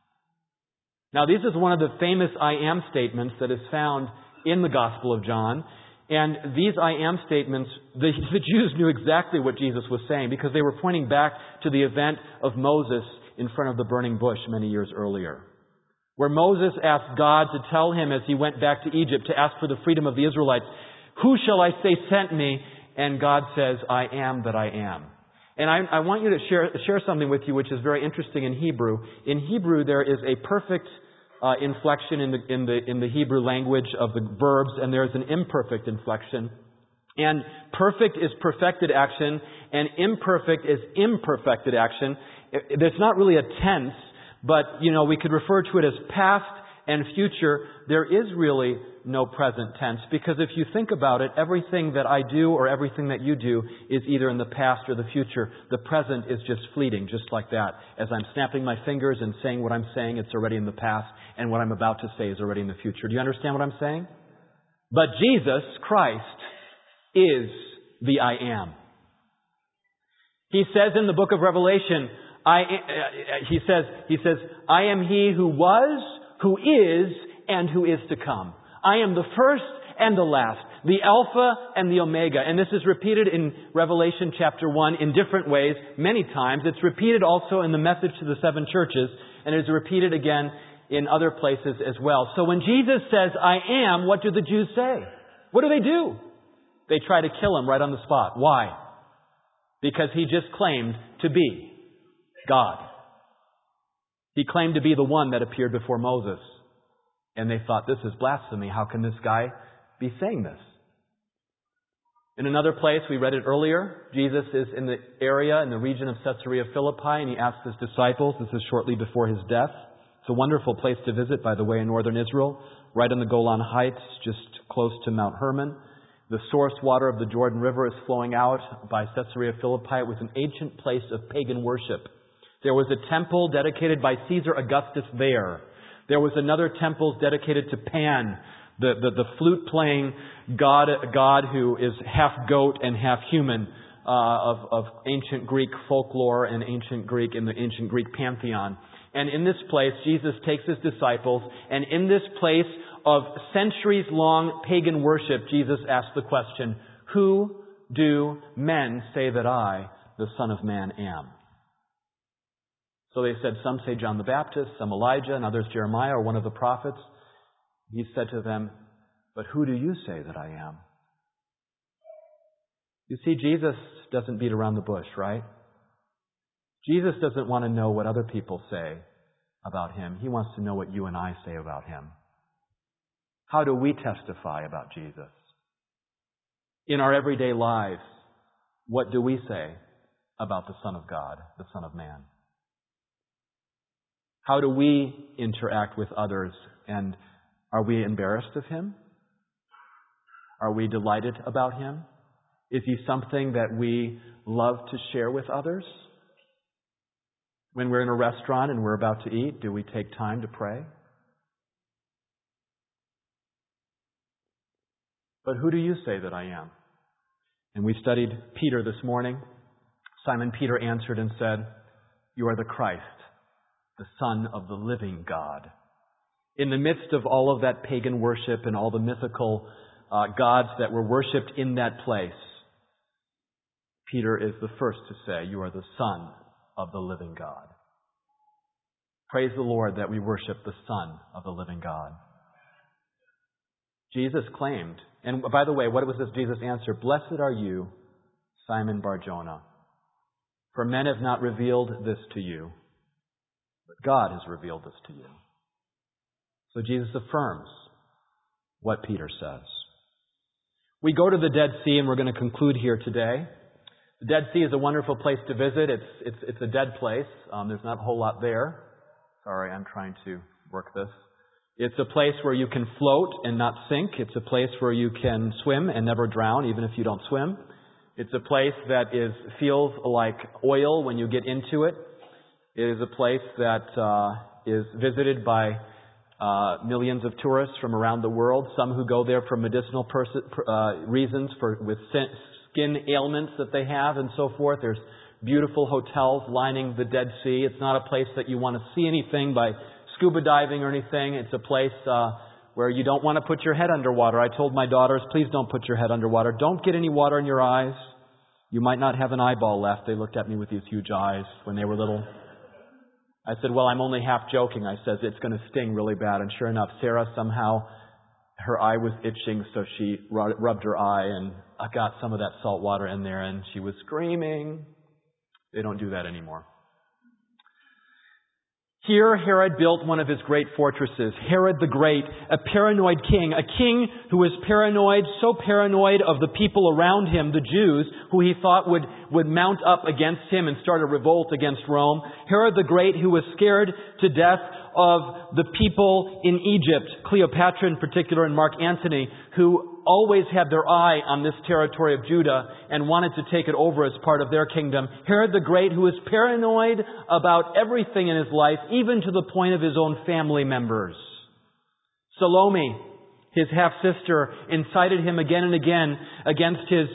Now, this is one of the famous I am statements that is found in the Gospel of John. And these I am statements, the Jews knew exactly what Jesus was saying because they were pointing back to the event of Moses in front of the burning bush many years earlier, where Moses asked God to tell him as he went back to Egypt to ask for the freedom of the Israelites, "Who shall I say sent me?" And God says, "I am that I am." And I want you to share something with you which is very interesting in Hebrew. In Hebrew, there is a perfect inflection in the Hebrew language of the verbs, and there is an imperfect inflection. And perfect is perfected action, and imperfect is imperfected action. There's not really a tense, but we could refer to it as past and future, there is really no present tense, because if you think about it, everything that I do or everything that you do is either in the past or the future. The present is just fleeting, just like that. As I'm snapping my fingers and saying what I'm saying, it's already in the past, and what I'm about to say is already in the future. Do you understand what I'm saying? But Jesus Christ is the I am. He says in the book of Revelation, he says, I am he who was, who is, and who is to come. I am the first and the last, the Alpha and the Omega. And this is repeated in Revelation chapter 1 in different ways, many times. It's repeated also in the message to the 7 churches, and it is repeated again in other places as well. So when Jesus says, I am, what do the Jews say? What do? They try to kill him right on the spot. Why? Because he just claimed to be God. He claimed to be the one that appeared before Moses. And they thought, this is blasphemy. How can this guy be saying this? In another place, we read it earlier, Jesus is in the area, in the region of Caesarea Philippi, and he asks his disciples, this is shortly before his death. It's a wonderful place to visit, by the way, in northern Israel, right on the Golan Heights, just close to Mount Hermon. The source water of the Jordan River is flowing out by Caesarea Philippi. It was an ancient place of pagan worship. There was a temple dedicated by Caesar Augustus there. There was another temple dedicated to Pan, the flute-playing god who is half goat and half human of ancient Greek folklore and ancient Greek in the ancient Greek pantheon. And in this place, Jesus takes his disciples, and in this place of centuries-long pagan worship, Jesus asks the question, who do men say that I, the Son of Man, am? So they said, some say John the Baptist, some Elijah, and others Jeremiah or one of the prophets. He said to them, but who do you say that I am? You see, Jesus doesn't beat around the bush, right? Jesus doesn't want to know what other people say about him. He wants to know what you and I say about him. How do we testify about Jesus? In our everyday lives, what do we say about the Son of God, the Son of Man? How do we interact with others? And are we embarrassed of him? Are we delighted about him? Is he something that we love to share with others? When we're in a restaurant and we're about to eat, do we take time to pray? But who do you say that I am? And we studied Peter this morning. Simon Peter answered and said, you are the Christ, the Son of the living God. In the midst of all of that pagan worship and all the mythical gods that were worshipped in that place, Peter is the first to say, you are the Son of the living God. Praise the Lord that we worship the Son of the living God. Jesus claimed, and by the way, what was this Jesus' answer? Blessed are you, Simon Bar-Jonah, for men have not revealed this to you, but God has revealed this to you. So Jesus affirms what Peter says. We go to the Dead Sea, and we're going to conclude here today. The Dead Sea is a wonderful place to visit. It's a dead place. There's not a whole lot there. Sorry, I'm trying to work this. It's a place where you can float and not sink. It's a place where you can swim and never drown, even if you don't swim. It's a place that feels like oil when you get into it. It is a place that is visited by millions of tourists from around the world, some who go there for medicinal reasons, with skin ailments that they have and so forth. There's beautiful hotels lining the Dead Sea. It's not a place that you want to see anything by scuba diving or anything. It's a place where you don't want to put your head underwater. I told my daughters, please don't put your head underwater. Don't get any water in your eyes. You might not have an eyeball left. They looked at me with these huge eyes when they were little. I said, well, I'm only half joking. I said, it's going to sting really bad. And sure enough, Sarah somehow, her eye was itching, so she rubbed her eye, and I got some of that salt water in there, and she was screaming. They don't do that anymore. Here, Herod built one of his great fortresses. Herod the Great, a paranoid king, a king who was paranoid, so paranoid of the people around him, the Jews, who he thought would mount up against him and start a revolt against Rome. Herod the Great, who was scared to death of the people in Egypt, Cleopatra in particular and Mark Antony, who always had their eye on this territory of Judah and wanted to take it over as part of their kingdom. Herod the Great, who was paranoid about everything in his life, even to the point of his own family members. Salome, his half-sister, incited him again and again against his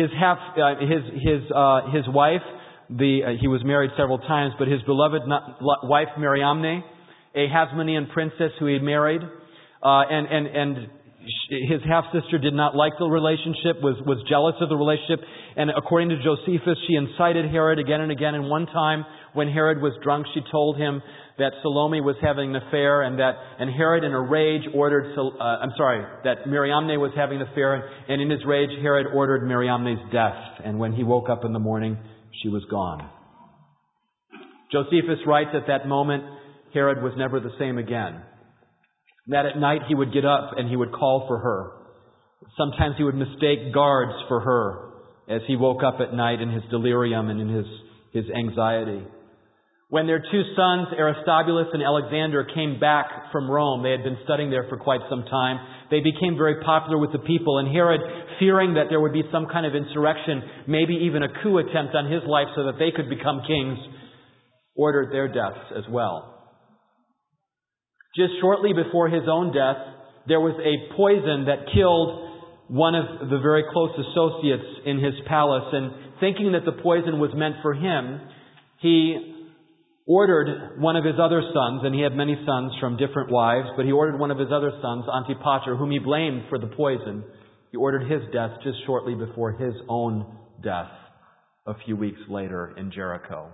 wife. He was married several times, but his beloved wife Mariamne, a Hasmonean princess who he had married, and his half-sister did not like the relationship, was jealous of the relationship, and according to Josephus, she incited Herod again and again. And one time, when Herod was drunk, she told him that Salome was having an affair, and Herod, in a rage, that Mariamne was having an affair, and in his rage, Herod ordered Mariamne's death. And when he woke up in the morning, she was gone. Josephus writes, at that moment, Herod was never the same again. That at night he would get up and he would call for her. Sometimes he would mistake guards for her as he woke up at night in his delirium and in his anxiety. When their two sons, Aristobulus and Alexander, came back from Rome, they had been studying there for quite some time, they became very popular with the people. And Herod, fearing that there would be some kind of insurrection, maybe even a coup attempt on his life so that they could become kings, ordered their deaths as well. Just shortly before his own death, there was a poison that killed one of the very close associates in his palace. And thinking that the poison was meant for him, he ordered one of his other sons, and he had many sons from different wives, but he ordered one of his other sons, Antipater, whom he blamed for the poison. He ordered his death just shortly before his own death a few weeks later in Jericho.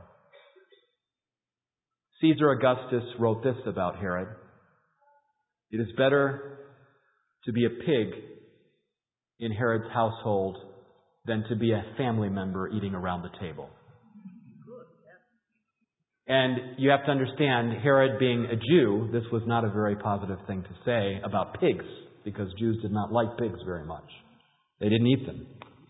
Caesar Augustus wrote this about Herod: "It is better to be a pig in Herod's household than to be a family member eating around the table." And you have to understand, Herod being a Jew, this was not a very positive thing to say about pigs, because Jews did not like pigs very much. They didn't eat them.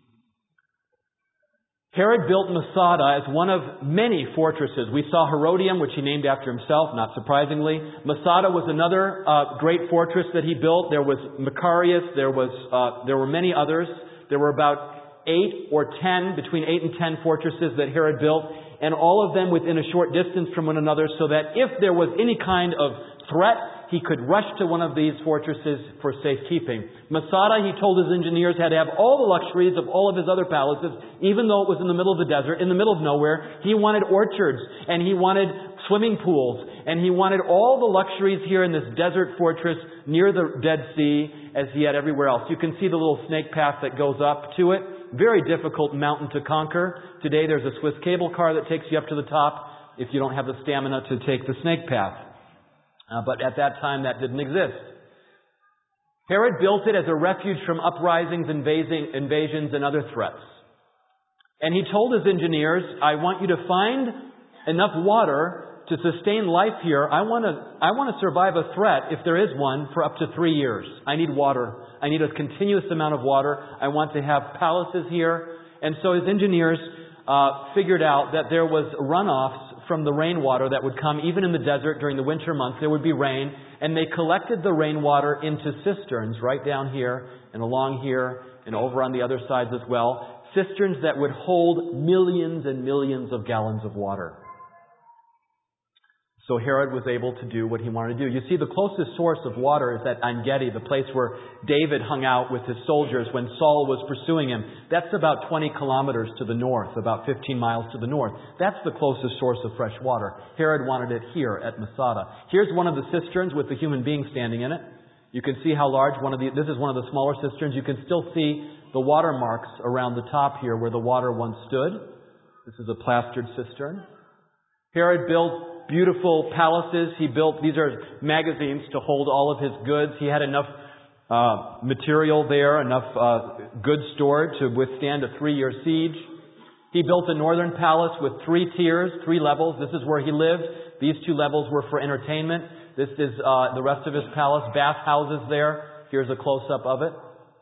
Herod built Masada as one of many fortresses. We saw Herodium, which he named after himself, not surprisingly. Masada was another great fortress that he built. There was Macarius. There were many others. There were about 8 or 10, between 8 and 10 fortresses that Herod built, and all of them within a short distance from one another, so that if there was any kind of threat, he could rush to one of these fortresses for safekeeping. Masada, he told his engineers, had to have all the luxuries of all of his other palaces, even though it was in the middle of the desert, in the middle of nowhere. He wanted orchards, and he wanted swimming pools, and he wanted all the luxuries here in this desert fortress near the Dead Sea, as he had everywhere else. You can see the little snake path that goes up to it. Very difficult mountain to conquer. Today there's a Swiss cable car that takes you up to the top if you don't have the stamina to take the snake path. But at that time that didn't exist. Herod built it as a refuge from uprisings, invasions, and other threats. And he told his engineers, "I want you to find enough water to sustain life here. I want to survive a threat, if there is one, for up to 3 years. I need water. I need a continuous amount of water. I want to have palaces here." And so his engineers figured out that there was runoffs from the rainwater that would come even in the desert during the winter months. There would be rain, and they collected the rainwater into cisterns right down here and along here and over on the other sides as well. Cisterns that would hold millions and millions of gallons of water. So Herod was able to do what he wanted to do. You see, the closest source of water is at En-Gedi, the place where David hung out with his soldiers when Saul was pursuing him. That's about 20 kilometers to the north, about 15 miles to the north. That's the closest source of fresh water. Herod wanted it here at Masada. Here's one of the cisterns with the human being standing in it. You can see how large this is one of the smaller cisterns. You can still see the water marks around the top here where the water once stood. This is a plastered cistern. Herod built beautiful palaces. These are magazines to hold all of his goods. He had enough material there, enough goods stored to withstand a 3-year siege. He built a northern palace with 3 tiers, 3 levels. This is where he lived. These 2 levels were for entertainment. This is the rest of his palace, bath houses there. Here's a close-up of it.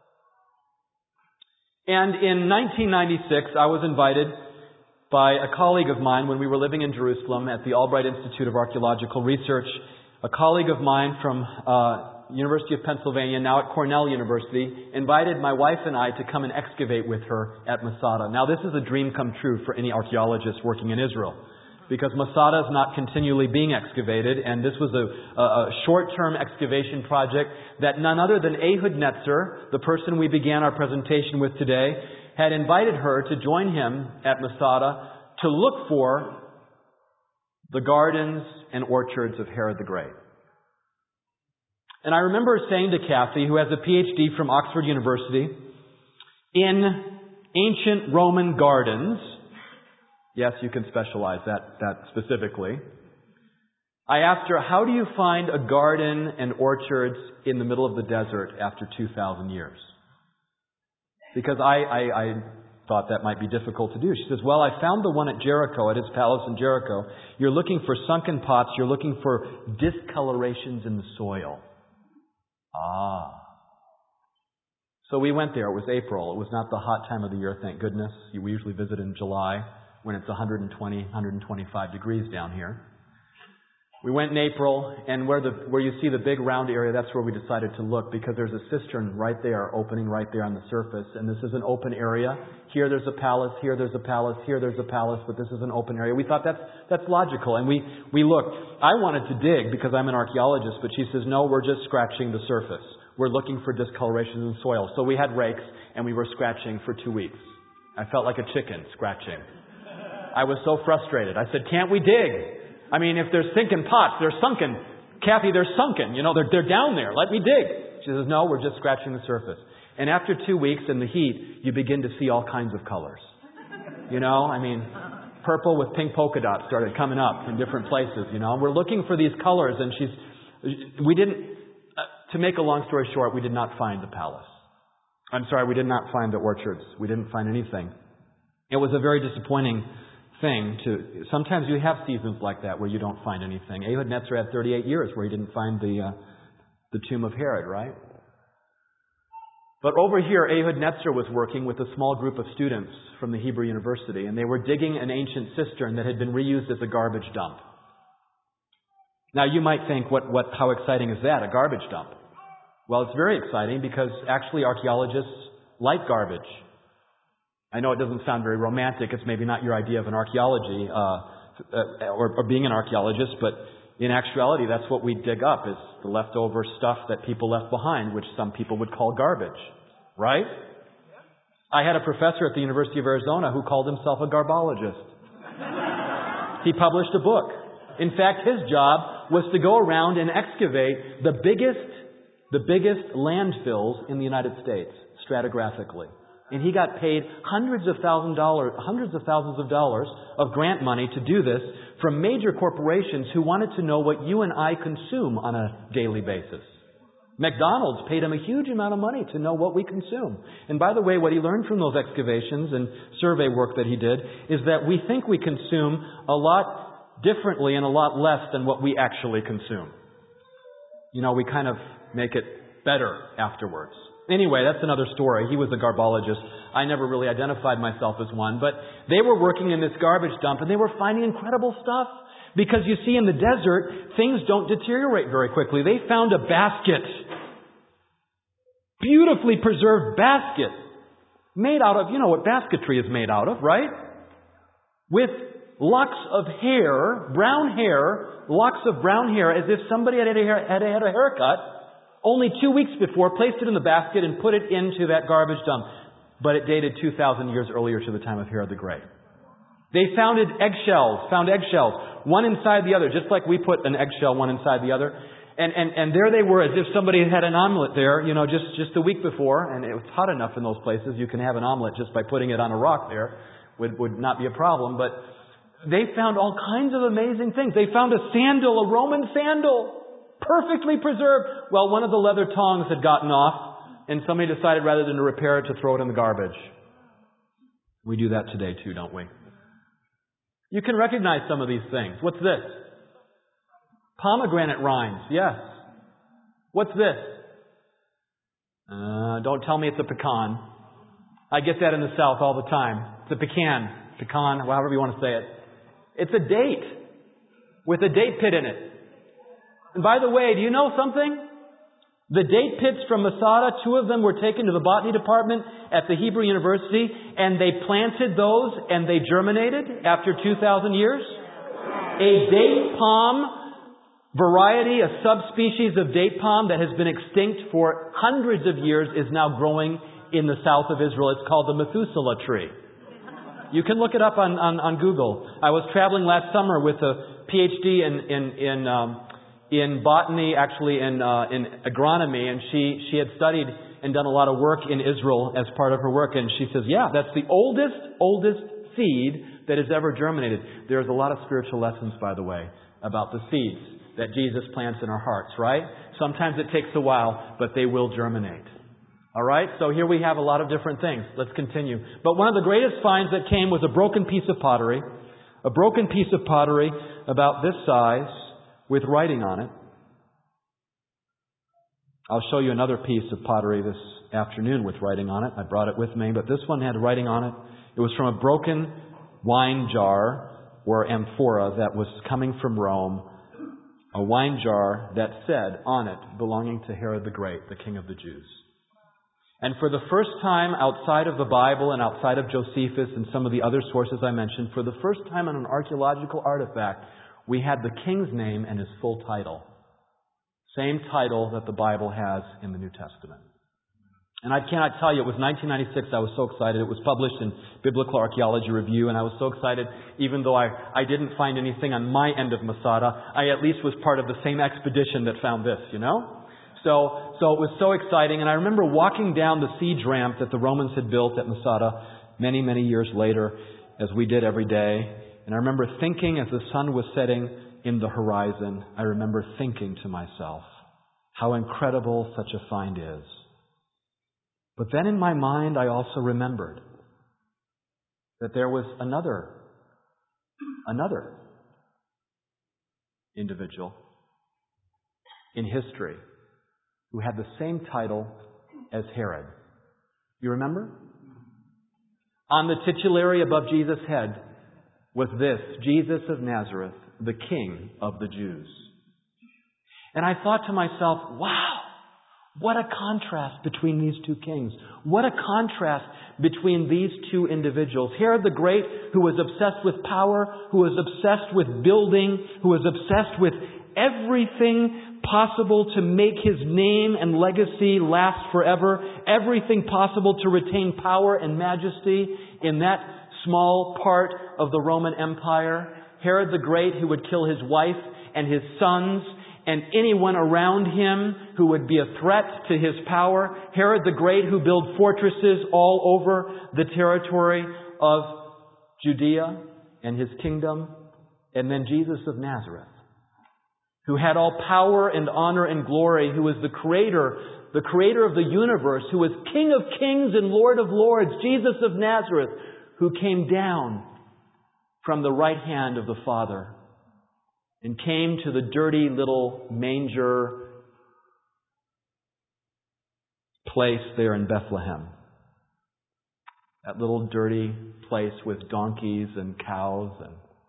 And in 1996, I was invited by a colleague of mine when we were living in Jerusalem at the Albright Institute of Archaeological Research. a colleague of mine from University of Pennsylvania, now at Cornell University, invited my wife and I to come and excavate with her at Masada. Now, this is a dream come true for any archaeologist working in Israel, because Masada is not continually being excavated, and this was a short-term excavation project that none other than Ehud Netzer, the person we began our presentation with today, had invited her to join him at Masada to look for the gardens and orchards of Herod the Great. And I remember saying to Kathy, who has a PhD from Oxford University, in ancient Roman gardens, yes, you can specialize that specifically. I asked her, how do you find a garden and orchards in the middle of the desert after 2,000 years? Because I thought that might be difficult to do. She says, well, I found the one at Jericho, at his palace in Jericho. You're looking for sunken pots. You're looking for discolorations in the soil. So we went there. It was April. It was not the hot time of the year, thank goodness. We usually visit in July when it's 120, 125 degrees down here. We went in April, and where you see the big round area, that's where we decided to look, because there's a cistern right there, opening right there on the surface, and this is an open area. Here there's a palace, here there's a palace, here there's a palace, but this is an open area. We thought that's logical, and we looked. I wanted to dig because I'm an archaeologist, but she says, no, we're just scratching the surface. We're looking for discoloration in the soil. So we had rakes, and we were scratching for 2 weeks. I felt like a chicken scratching. I was so frustrated. I said, can't we dig? I mean, if there's sinking pots, they're sunken. Kathy, they're sunken. They're down there. Let me dig. She says, no, we're just scratching the surface. And after 2 weeks in the heat, you begin to see all kinds of colors. Purple with pink polka dots started coming up in different places, We're looking for these colors, and to make a long story short, we did not find the palace. We did not find the orchards. We didn't find anything. It was a very disappointing thing. Sometimes you have seasons like that where you don't find anything. Ehud Netzer had 38 years where he didn't find the tomb of Herod, right? But over here, Ehud Netzer was working with a small group of students from the Hebrew University, and they were digging an ancient cistern that had been reused as a garbage dump. Now, you might think, how exciting is that, a garbage dump? Well, it's very exciting because actually archaeologists like garbage. I know it doesn't sound very romantic. It's maybe not your idea of an archaeology or being an archaeologist, but in actuality, that's what we dig up, is the leftover stuff that people left behind, which some people would call garbage. Right? I had a professor at the University of Arizona who called himself a garbologist. He published a book. In fact, his job was to go around and excavate the biggest landfills in the United States, stratigraphically. And he got paid hundreds of thousands of dollars of grant money to do this from major corporations who wanted to know what you and I consume on a daily basis. McDonald's paid him a huge amount of money to know what we consume. And by the way, what he learned from those excavations and survey work that he did is that we think we consume a lot differently and a lot less than what we actually consume. We kind of make it better afterwards. Anyway, that's another story. He was a garbologist. I never really identified myself as one, but they were working in this garbage dump and they were finding incredible stuff. Because you see, in the desert, things don't deteriorate very quickly. They found a basket. Beautifully preserved basket. Made out of, what basketry is made out of, right? With locks of hair, brown hair, locks of brown hair, as if somebody had had a haircut only 2 weeks before, placed it in the basket and put it into that garbage dump. But it dated 2,000 years earlier to the time of Herod the Great. They found eggshells, one inside the other, just like we put an eggshell one inside the other. And there they were, as if somebody had an omelet there, just the week before, and it was hot enough in those places, you can have an omelet just by putting it on a rock there, would not be a problem. But they found all kinds of amazing things. They found a sandal, a Roman sandal, perfectly preserved. Well, one of the leather tongs had gotten off, and somebody decided rather than to repair it, to throw it in the garbage. We do that today too, don't we? You can recognize some of these things. What's this? Pomegranate rinds, yes. What's this? Don't tell me it's a pecan. I get that in the South all the time. It's a pecan, however you want to say it. It's a date with a date pit in it. And by the way, do you know something? The date pits from Masada, 2 of them were taken to the botany department at the Hebrew University, and they planted those and they germinated after 2,000 years. A date palm variety, a subspecies of date palm that has been extinct for hundreds of years, is now growing in the south of Israel. It's called the Methuselah tree. You can look it up on Google. I was traveling last summer with a PhD in botany, actually in agronomy, and she had studied and done a lot of work in Israel as part of her work, and she says, yeah, that's the oldest seed that has ever germinated. There's a lot of spiritual lessons, by the way, about the seeds that Jesus plants in our hearts, right? Sometimes it takes a while, but they will germinate. All right? So here we have a lot of different things. Let's continue. But one of the greatest finds that came was a broken piece of pottery. A broken piece of pottery about this size with writing on it. I'll show you another piece of pottery this afternoon with writing on it. I brought it with me, but this one had writing on it. It was from a broken wine jar or amphora that was coming from Rome. A wine jar that said on it, belonging to Herod the Great, the King of the Jews. And for the first time outside of the Bible and outside of Josephus and some of the other sources I mentioned, for the first time on an archaeological artifact, we had the king's name and his full title. Same title that the Bible has in the New Testament. And I cannot tell you, it was 1996, I was so excited. It was published in Biblical Archaeology Review, and I was so excited, even though I didn't find anything on my end of Masada, I at least was part of the same expedition that found this, you know? So it was so exciting, and I remember walking down the siege ramp that the Romans had built at Masada many, many years later, as we did every day. And I remember thinking as the sun was setting in the horizon, I remember thinking to myself, how incredible such a find is. But then in my mind, I also remembered that there was another individual in history who had the same title as Herod. You remember? On the titulary above Jesus' head was this, Jesus of Nazareth, the King of the Jews. And I thought to myself, wow, what a contrast between these two kings. What a contrast between these two individuals. Herod the Great, who was obsessed with power, who was obsessed with building, who was obsessed with everything possible to make his name and legacy last forever, everything possible to retain power and majesty in that small part of the Roman Empire. Herod the Great, who would kill his wife and his sons and anyone around him who would be a threat to his power. Herod the Great, who built fortresses all over the territory of Judea and his kingdom. And then Jesus of Nazareth, who had all power and honor and glory, who was the creator of the universe, who was King of kings and Lord of lords, Jesus of Nazareth, who came down from the right hand of the Father and came to the dirty little manger place there in Bethlehem. That little dirty place with donkeys and cows, and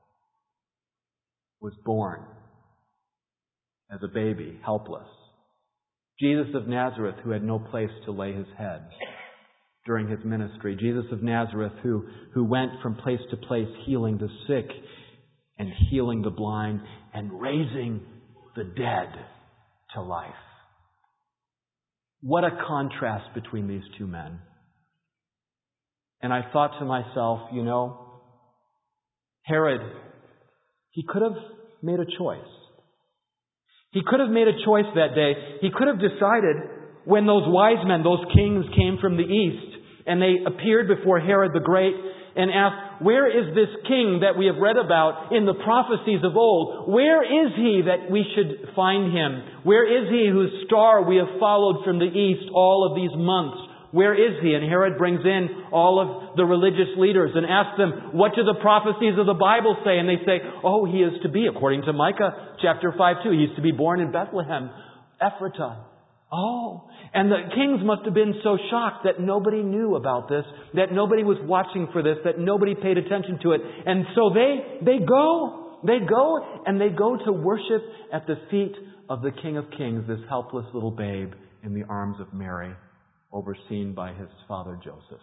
was born as a baby, helpless. Jesus of Nazareth, who had no place to lay his head during his ministry. Jesus of Nazareth, who went from place to place healing the sick and healing the blind and raising the dead to life. What a contrast between these two men. And I thought to myself, you know, Herod, he could have made a choice. He could have made a choice that day. He could have decided when those wise men, those kings came from the east, and they appeared before Herod the Great and asked, where is this king that we have read about in the prophecies of old? Where is he that we should find him? Where is he whose star we have followed from the east all of these months? Where is he? And Herod brings in all of the religious leaders and asks them, what do the prophecies of the Bible say? And they say, oh, he is to be, according to Micah chapter 5:2, he is to be born in Bethlehem, Ephratah. Oh, and the kings must have been so shocked that nobody knew about this, that nobody was watching for this, that nobody paid attention to it. And so they go They go to worship at the feet of the King of Kings, this helpless little babe in the arms of Mary, overseen by his father Joseph.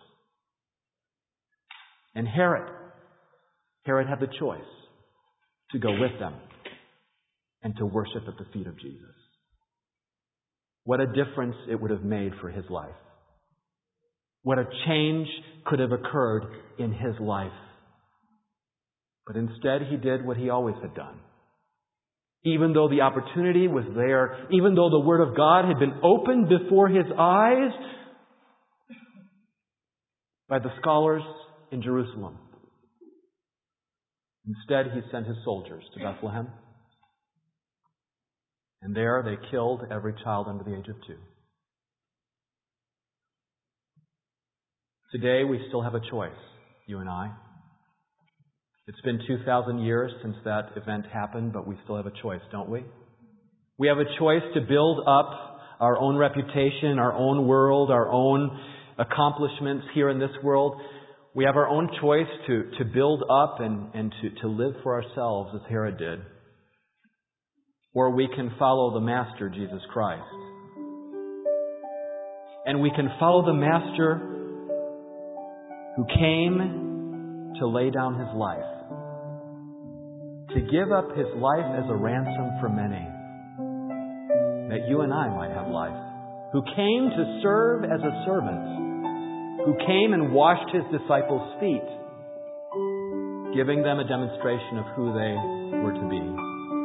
And Herod had the choice to go with them and to worship at the feet of Jesus. What a difference it would have made for his life. What a change could have occurred in his life. But instead, he did what he always had done. Even though the opportunity was there, even though the Word of God had been opened before his eyes by the scholars in Jerusalem, instead he sent his soldiers to Bethlehem. And there they killed every child under the age of 2. Today we still have a choice, you and I. It's been 2,000 years since that event happened, but we still have a choice, don't we? We have a choice to build up our own reputation, our own world, our own accomplishments here in this world. We have our own choice to build up and to live for ourselves as Herod did. Or we can follow the Master, Jesus Christ. And we can follow the Master who came to lay down his life, to give up his life as a ransom for many, that you and I might have life, who came to serve as a servant, who came and washed his disciples' feet, giving them a demonstration of who they were to be.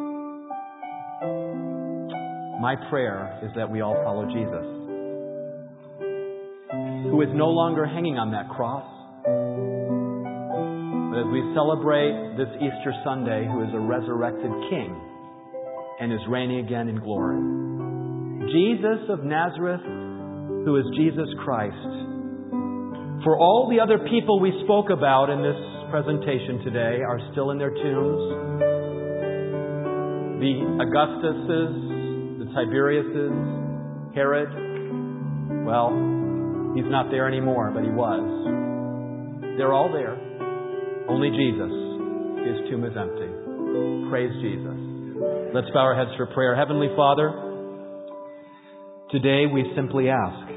My prayer is that we all follow Jesus, who is no longer hanging on that cross, but as we celebrate this Easter Sunday, who is a resurrected King and is reigning again in glory. Jesus of Nazareth, who is Jesus Christ. For all the other people we spoke about in this presentation today are still in their tombs. The Augustuses, the Tiberiuses, Herod, well, he's not there anymore, but he was. They're all there. Only Jesus, his tomb is empty. Praise Jesus. Let's bow our heads for prayer. Heavenly Father, today we simply ask.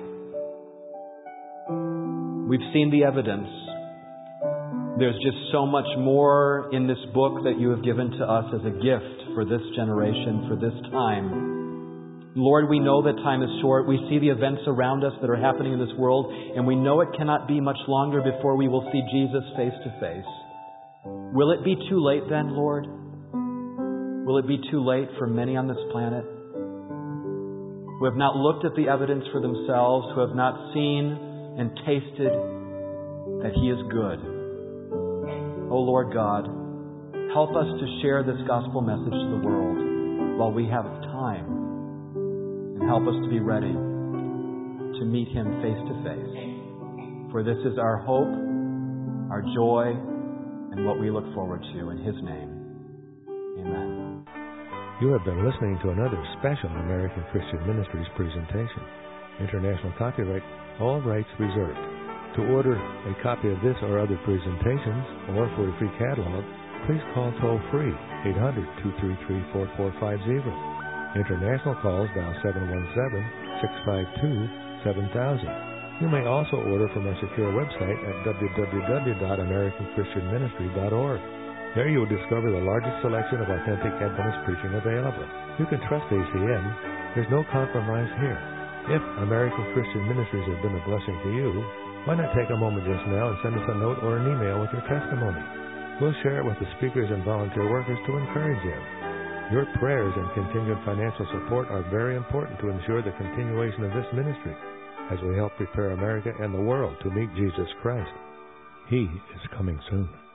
We've seen the evidence. There's just so much more in this book that you have given to us as a gift for this generation, for this time. Lord, we know that time is short. We see the events around us that are happening in this world, and we know it cannot be much longer before we will see Jesus face to face. Will it be too late then, Lord? Will it be too late for many on this planet who have not looked at the evidence for themselves, who have not seen and tasted that He is good? Oh Lord God, help us to share this gospel message to the world while we have time. And help us to be ready to meet Him face to face. For this is our hope, our joy, and what we look forward to in His name. Amen. You have been listening to another special American Christian Ministries presentation. International copyright, all rights reserved. To order a copy of this or other presentations, or for a free catalog, please call toll-free 800-233-4450. International calls dial 717-652-7000. You may also order from our secure website at www.americanchristianministry.org. There you will discover the largest selection of authentic Adventist preaching available. You can trust ACM. There's no compromise here. If American Christian Ministries has been a blessing to you, why not take a moment just now and send us a note or an email with your testimony? We'll share it with the speakers and volunteer workers to encourage you. Your prayers and continued financial support are very important to ensure the continuation of this ministry as we help prepare America and the world to meet Jesus Christ. He is coming soon.